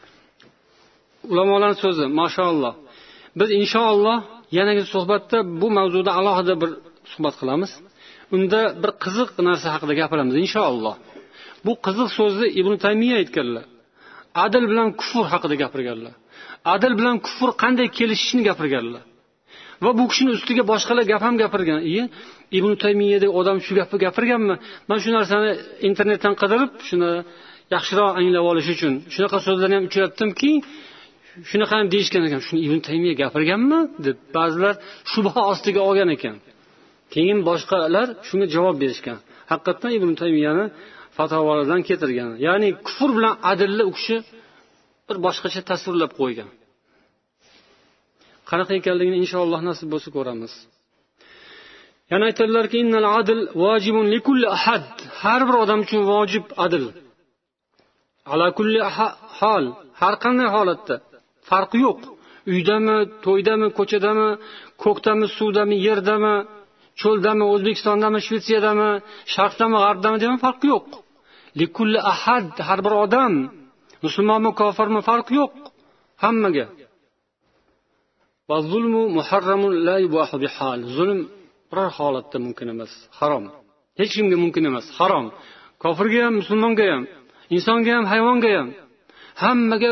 Ulamolarning so'zi, mashalloh. Biz inshaalloh yanagi suhbatda bu mavzuda alohida bir suhbat qilamiz. Unda bir qiziq narsa haqida gapiramiz inshaalloh. Bu qiziq so'zni Ibn Taymiya aytganlar. Adl bilan kufr haqida gapirganlar. Adl bilan kufr qanday kelishishini gapirganlar. Va bu kishining ustiga boshqalar gap ham gapirgan. Ibn Taymiyadek odam shu gapni gapirganmi? Men shu narsani internetdan qidirib, shuni yaxshiroq anglab olish uchun shunaqa so'zlarni ham uchratdimki, shunaqa ham deyishgan ekan. Shuni Ibn Taymiya gapirganmi deb ba'zilar shubha ostiga olgan ekan. Keyin boshqalar shunga javob berishgan. Haqiqatan Ibn Taymiyani fatvolardan keltirgan. Ya'ni kufr bilan adlni u kishi bir boshqacha tasvirlab qo'ygan. Qanaqa ekanligini inshaalloh nasib bo'lsa ko'ramiz. Yana aytadilarki, innal adl vojibun likulli ahad. Har bir odam uchun vojib adl. Ala kulli hol, har qanday holatda farqi yo'q. Uydami, to'ydami, ko'chadami, ko'kdami, suvdami, yerdami, cho'ldami, O'zbekistondami, Shvetsiyadami, sharqdami, g'arbdami degan farqi yo'q. Likulli ahad, har bir odam, musulmonmi, kofirmi farqi yo'q. Hammaga. Va zulmu muharramun la yubahu bihal. Zulm biror holatda mumkin emas, harom. Hech kimga mumkin emas, harom. Kofirga ham, musulmonga ham, insonga ham, hayvonga ham, hammaga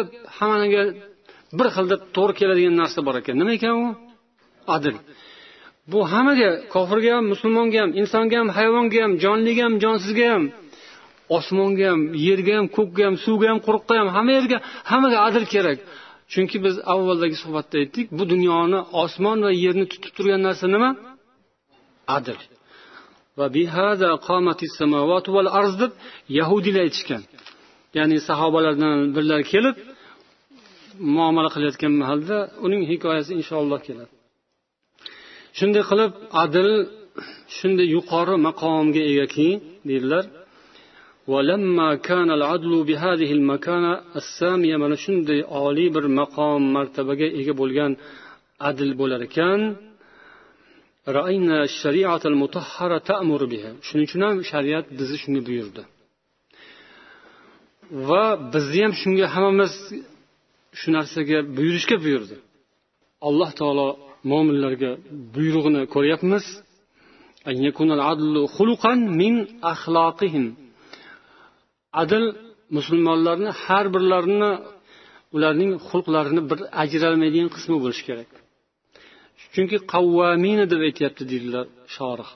bir xilda to'g'ri keladigan narsa bor ekan. Nima ekan u? Adl. Bu hammaga, kofirga ham, musulmonga ham, insonga ham, hayvonga ham, jonliga ham, jonsizga ham, osmonga ham, yerga ham, ko'kka ham, suvga ham, quruqqa ham, hammaga adl kerak. Chunki biz avvaldagi suhbatda aytdik, bu dunyoni, osmon va yerni tutib turgan narsa nima? Adl. Va bihaza qamatis samawati val arz deb yahudiylar aytishgan. Ya'ni sahobalardan birlar kelib muomala qilayotgan mahalda uning hikoyasi inshaalloh keladi. Shunday qilib adl shunday yuqori maqomga egaki, deydilar. وَلَمَّا كَانَ الْعَدْلُ بِهَذِهِ الْمَكَانَةِ السَّامِيَةِ mana shunday oliy bir maqom martabaga ega bo'lgan adl bo'lar ekan, ra'ayna ash-shari'ata al-mutahhara ta'muru biha. Shuning uchun ham shariat bizni shunga buyurdi. Va bizni ham shunga hammamiz shu narsaga buyurishga buyurdi. Alloh taolo mu'minlarga buyrug'ini ko'ryapmiz. An yakunal adlu xuluqan min axloqihim. Adl musulmonlarning har birlarini ularning xulqlarini bir ajralmaydigan qismi bo'lishi kerak. Chunki qavvamin deb aytayapti deydilar shorih.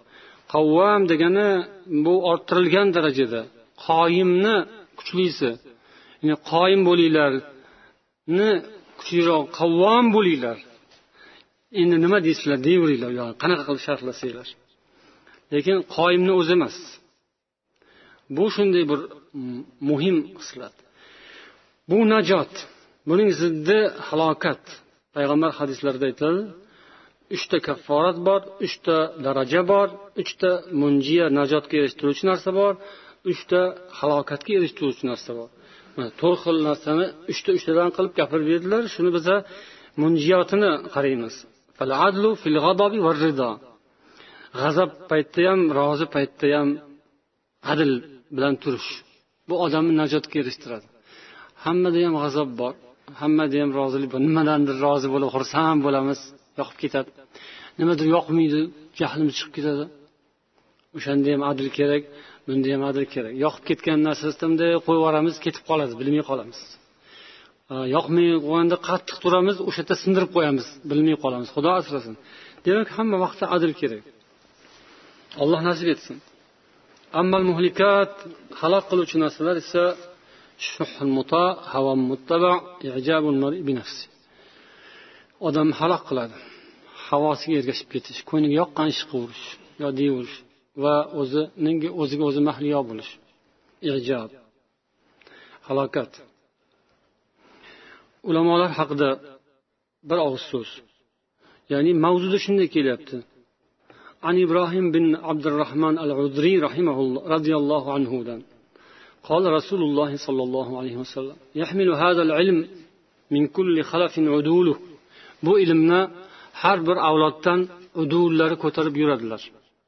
Qavvam degani bu orttirilgan darajada. Qoyimni kuchlisi. Ya'ni qoyim bo'linglarni kuchliroq, qavvam bo'linglar. Endi nima deysizlar, deyveringlar, yo'q, qanaqa qilib sharhlasanglar. Lekin qoyimni o'zi emas. Bu shunday bir muhim xislat. Bu najot. Buning ziddi halokat. Payg'ambar hadislarida aytadi, 3 ta kafforat bor, 3 ta daraja bor, 3 ta munjiya najotga erishtiruvchi narsa bor, 3 ta halokatga erishtiruvchi narsa bor. Mana 4 xil narsani 3 tadan qilib gapirib berdilar. Shuni biz munjiyotini qaraymiz. Fal adlu fil g'adabi var rido. G'azab paytda ham, rozi paytda ham adl bilan turish. Bu odamni najotga erishtiradi. Hammada ham g'azab bor, hammada ham rozilik bor. Nimadandir rozi bo'lib, xursand bo'lamiz, yoqib ketadi. Nimadir yoqmaydi, jahlimiz chiqib ketadi. O'shanda ham adl kerak, bunda ham adl kerak. Yoqib ketgan narsasida qo'yib yuboramiz, ketib qoladi, bilmay qolamiz. Yoqmay qo'yganda qattiq turamiz, o'sha yerda sindirib qo'yamiz, bilmay qolamiz. Xudo asrasin. Demak, hamma vaqtda adl kerak. Alloh nasib etsin. Ammal muhlikat, halok qiluvchi narsalar esa shuhul muta, havam muttaba, i'jabul mar'i bi nafsi. Odam halok qiladi. Havosiga ergashib ketish, ko'ngliga yoqqan ish qilish, yo deyverish va o'ziga o'zi mahliyo bo'lish. I'jab. Halokat. Ulamolar haqida bir og'iz so'z. Ya'ni mavzuda shunday kelyapti. An İbrahim bin Abdurrahman al-Udri rahimahullah radiyallahu anhudan. قال رسول الله صلى الله عليه وسلم يحمل هذا العلم من كل خلف عدوله. Bu ilmni har bir avloddan udullari ko'tarib yuradilar.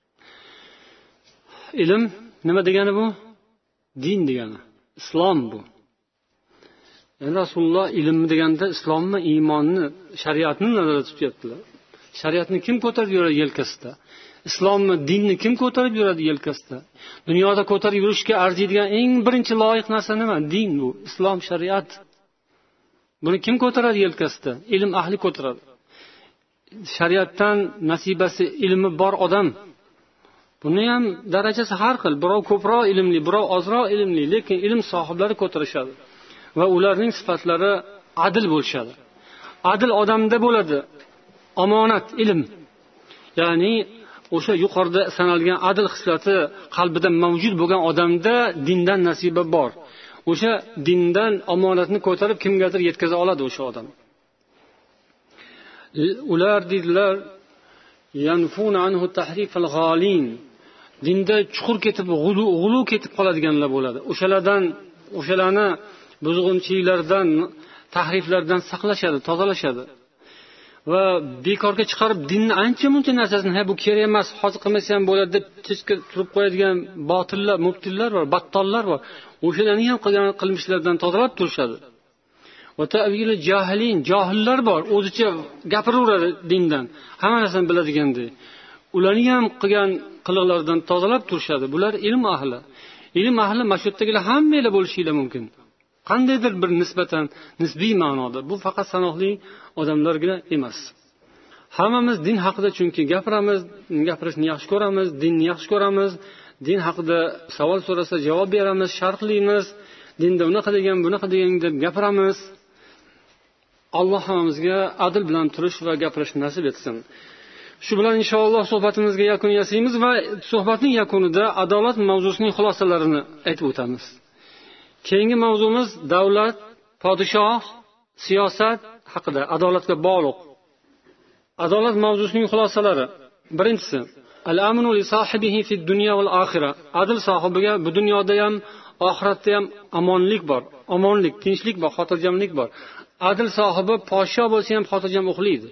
Ilm nima degani bu? Din degani. Islom bu. Yani Rasululloh ilm deganda islomni, iymonni, shariatni nazarda tutyaptilar. Shariatni kim ko'tarib yuradi yelkasida? Islomni, dinni kim ko'tarib yuradi yelkasida? Dunyoda ko'tarib yurishga arziydigan eng birinchi loyiq narsa nima? Din bu, islom, shariat. Buni kim ko'taradi yelkasida? Ilm ahli ko'taradi. Shariatdan nasibasi, ilmi bor odam. Buni ham darajasi har xil. Birov ko'proq ilmli, birov ozroq ilmli, lekin ilm sohiblari ko'tarishadi. Va ularning sifatlari adil bo'lishadi. Adil odamda bo'ladi. Omonat, ilm. Ya'ni o'sha yuqorida sanalgan adil xislati qalbida mavjud bo'lgan odamda dindan nasiba bor. O'sha dindan omonatni ko'tarib kimgadir yetkaza oladi o'sha odam. Ular dedilar, yanfuna anhu tahrif al-ghalin. Dinda chuqur ketib, g'ulu ketib qoladiganlar bo'ladi. O'shalarni buzg'unchiliklardan, tahriflardan saqlashadi, tozalashadi. Va bekorga chiqarib dinni ancha-muncha narsasini, bu kerak emas, hozir qilmasa ham bo'ladi deb chekka turib qo'yadigan botillar, mubtillar bor, battollar bor. O'shalarning ham qilgan qilmishlaridan tozalab turishadi. Va ta'vili jahilin, johillar bor, o'zicha gapiraveradi dindan. Hamma narsani biladigandek. Ularning ham qilgan qiliqlaridan tozalab turishadi. Bular ilm ahli. Ilm ahli mashhurdagilar hammalar bo'lishilar mumkin. Qandaydir bir nisbatan nisbiy ma'noda. Bu faqat sanoqli odamlargina emas. Hammamiz din haqida chunki gapiramiz, gapirishni yaxshi ko'ramiz, dinni yaxshi ko'ramiz, din haqida savol so'rasa javob beramiz, sharhlaymiz, dinda unaqa degan, bunaqa degan deb gapiramiz. Alloh hammamizga adil bilan turish va gapirishni nasib etsin. Shu bilan inshaalloh suhbatimizga yakun yasaymiz va suhbatning yakunida adolat mavzusining xulosalarini aytib o'tamiz. Keyingi mavzumiz davlat, podshoh, siyosat haqida, adolatga bog'liq. Adolat mavzusining xulosalari. Birinchisi, al-amnu li sohibihi fi dunya val oxira. Adil sohibiga bu dunyoda ham, oxiratda ham amonlik bor. Amonlik, tinchlik bor, xotirjamlik bor. Adil sohibi podshoh bo'lsa ham xotirjam uxlaydi.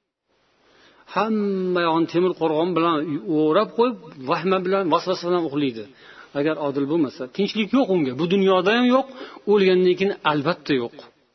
Hamma yog'ini temir qo'rg'on bilan o'rab qo'yib, vahma bilan, vasvasa bilan uxlaydi. Agar adil bo'lmasa, tinchlik yo'q unga. Bu dunyoda ham yo'q, o'lgandan keyin albatta yo'q.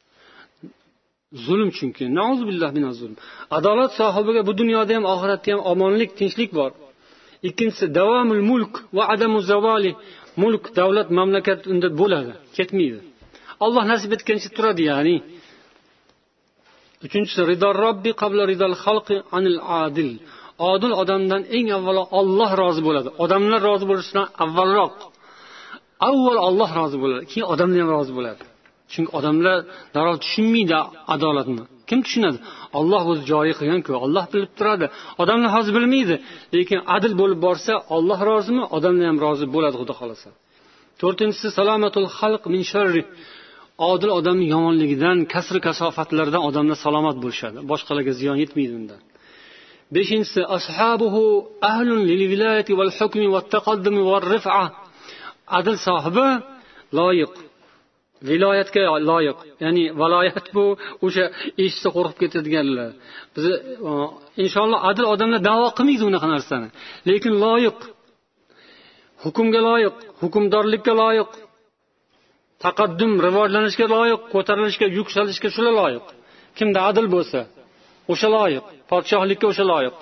Zulm chunki, nauzubillah minaz zulm. Adolat sohibiga bu dunyoda ham, oxiratda ham omonlik, tinchlik bor. Ikkinchisi, davomul mulk va adamu zavali. Mulk, davlat, mamlakat unda bo'ladi, ketmaydi. Alloh nasib etgancha turadi, ya'ni. Uchinchisi, ridor robbi qabla ridal xalqi anil adil. odil odamdan eng avvalo Alloh rozi bo'ladi. Odamlar rozi bo'lishidan avvalroq avval Alloh rozi bo'ladi, keyin odamlar ham rozi bo'ladi. Chunki odamlar darrov tushunmaydi adolatni. Kim tushunadi? Alloh o'zi joriy qilgan-ku, Alloh bilib turadi. Odamlar hozir bilmaydi, lekin adil bo'lib borsa, Alloh rozimi, odamlar ham rozi bo'ladi, Xudo xolasa. 4-inchisi salomatul xalq min sharri. Odil odamning yomonligidan, kasr kasofatlardan odamlar salomat bo'lishadi. Boshqalarga ziyon yetmaydi undan. 5-inchisi ashabuhu ahlun lil vilayati wal hukmi wat taqaddum war rif'a. Adil sohibi loyiq, viloyatga loyiq. Ya'ni viloyat bu o'sha eshitsa qo'rqib ketadiganlar. Biz inshaalloh adil odamlar da'vo qilmaydi unaqa narsani, lekin loyiq. Hukmga loyiq, hukmdorlikka loyiq, taqaddum, rivojlanishga loyiq, ko'tarilishga, yuksalishga shular loyiq. Kimda adil bo'lsa, o'sha loyiq, podshohlikka o'sha loyiq.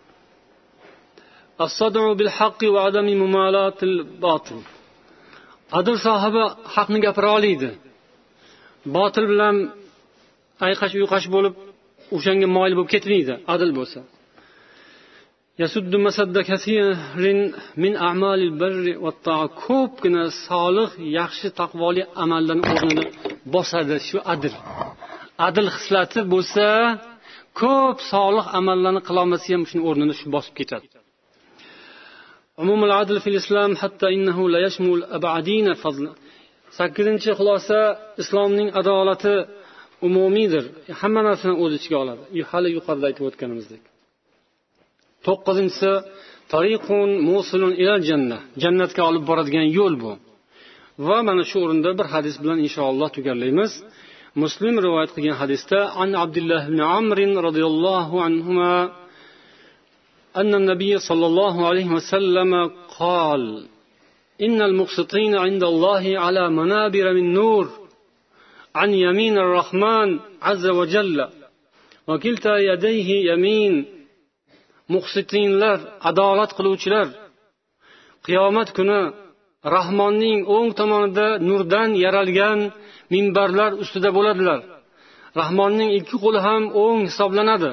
As-sad'u bil haqqi va adami mumalatil batil. Adil sohibi haqni gapira oladi. Botil bilan ayqash-uyqash bo'lib, o'shanga moyil bo'lib ketmaydi, adil bo'lsa. Yasuddu masadda kasirin min a'malil birri wat ta'a. Ko'pgina solih, yaxshi, taqvoli amallarning o'rnini bosadi shu adil. Adil xislati bo'lsa, ko'p solih amallarni qila olmasa ham shuning o'rnini shu bosib ketadi. Umumul adl fil islam hatta innahu la yashmul ab'adina fadl. 8-chi xulosa, islomning adolati umumiydir. Hamma narsani o'z ichiga oladi. Hali yuqorida aytib o'tganimizdek. 9-inchisi tariqun musilun ila jannah. Jannatga olib boradigan yo'l bu. Va mana shu o'rinda bir hadis bilan inshaalloh tugallaymiz. Muslim rivoyat qilgan hadisda an Abdullah ibn Amr radhiyallohu anhuma anna an-nabiy sallallohu alayhi va sallam qol innal muqsitina 'inda Allohi ala manabir min nur an yamin ar-rahman azza wa jalla wa kilta yadayhi yamin. Muqsitinlar, adolat qiluvchilar qiyomat kuni Rahmonning o'ng tomonida nurdan yaralgan minbarlar ustida bo'ladilar. Rahmonning ikki qo'li ham o'ng hisoblanadi.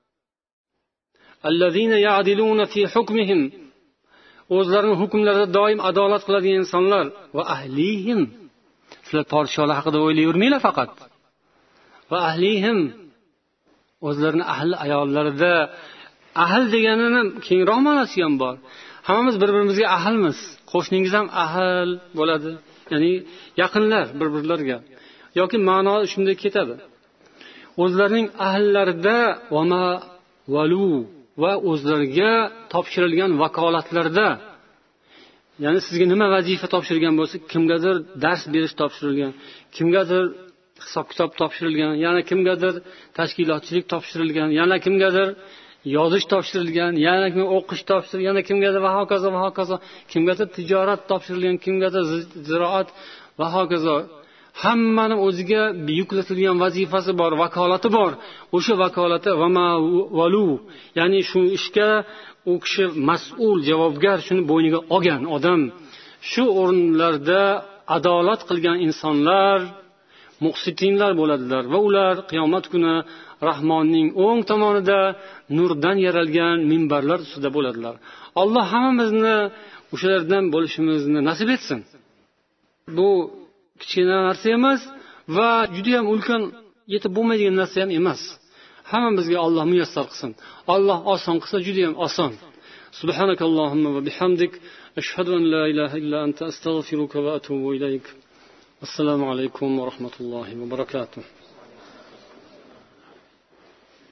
Allazina ya'diluna fi hukmihim. O'zlarining hukmlarida doim adolat qiladigan insonlar va ahlihim. Sizlar podsholar haqida o'ylayvermanglar faqat. Va ahlihim. O'zlarining ahli ayollarida ahl deganini kengroq ma'nosi ham bor. Hammamiz bir-birimizga ahlmiz. Qo'shningiz ham ahl bo'ladi. Ya'ni yaqinlar bir-birlariga. Yoki ma'no shunday ketadi. O'zlarining ahllarida va ma valu va o'zlariga topshirilgan vakolatlarda, ya'ni sizga nima vazifa topshirilgan bo'lsa, kimgadir dars berish topshirilgan, kimgadir hisob-kitob topshirilgan, yana kimgadir tashkilotchilik topshirilgan, yana kimgadir yozish topshirilgan, yana kimga o'qish topshirilgan, yana kimgadir va hokazo, kimgadir tijorat topshirilgan, kimgadir ziroat va hokazo. Hammaning o'ziga yuklatilgan vazifasi bor, vakolati bor. O'sha vakolati va valu, ya'ni shu ishga u kishi mas'ul, javobgar, shuni bo'yniga olgan odam. Shu o'rinlarda adolat qilgan insonlar muqsitinlar bo'ladilar va ular qiyomat kuni Rahmonning o'ng tomonida nurdan yaralgan minbarlar ustida bo'ladilar. Alloh hammamizni o'shalardan bo'lishimizni nasib etsin. Bu kichkina narsa emas va juda ham ulkan yetib bo'lmaydigan narsa ham emas. Hammamizga Alloh muyassar qilsin. Alloh oson qilsa juda ham oson. Subhanakallohumma va bihamdik ashhadu an la ilaha illa anta astaghfiruka va atubu ilayk. Assalomu alaykum va rahmatullohi va barakatuh.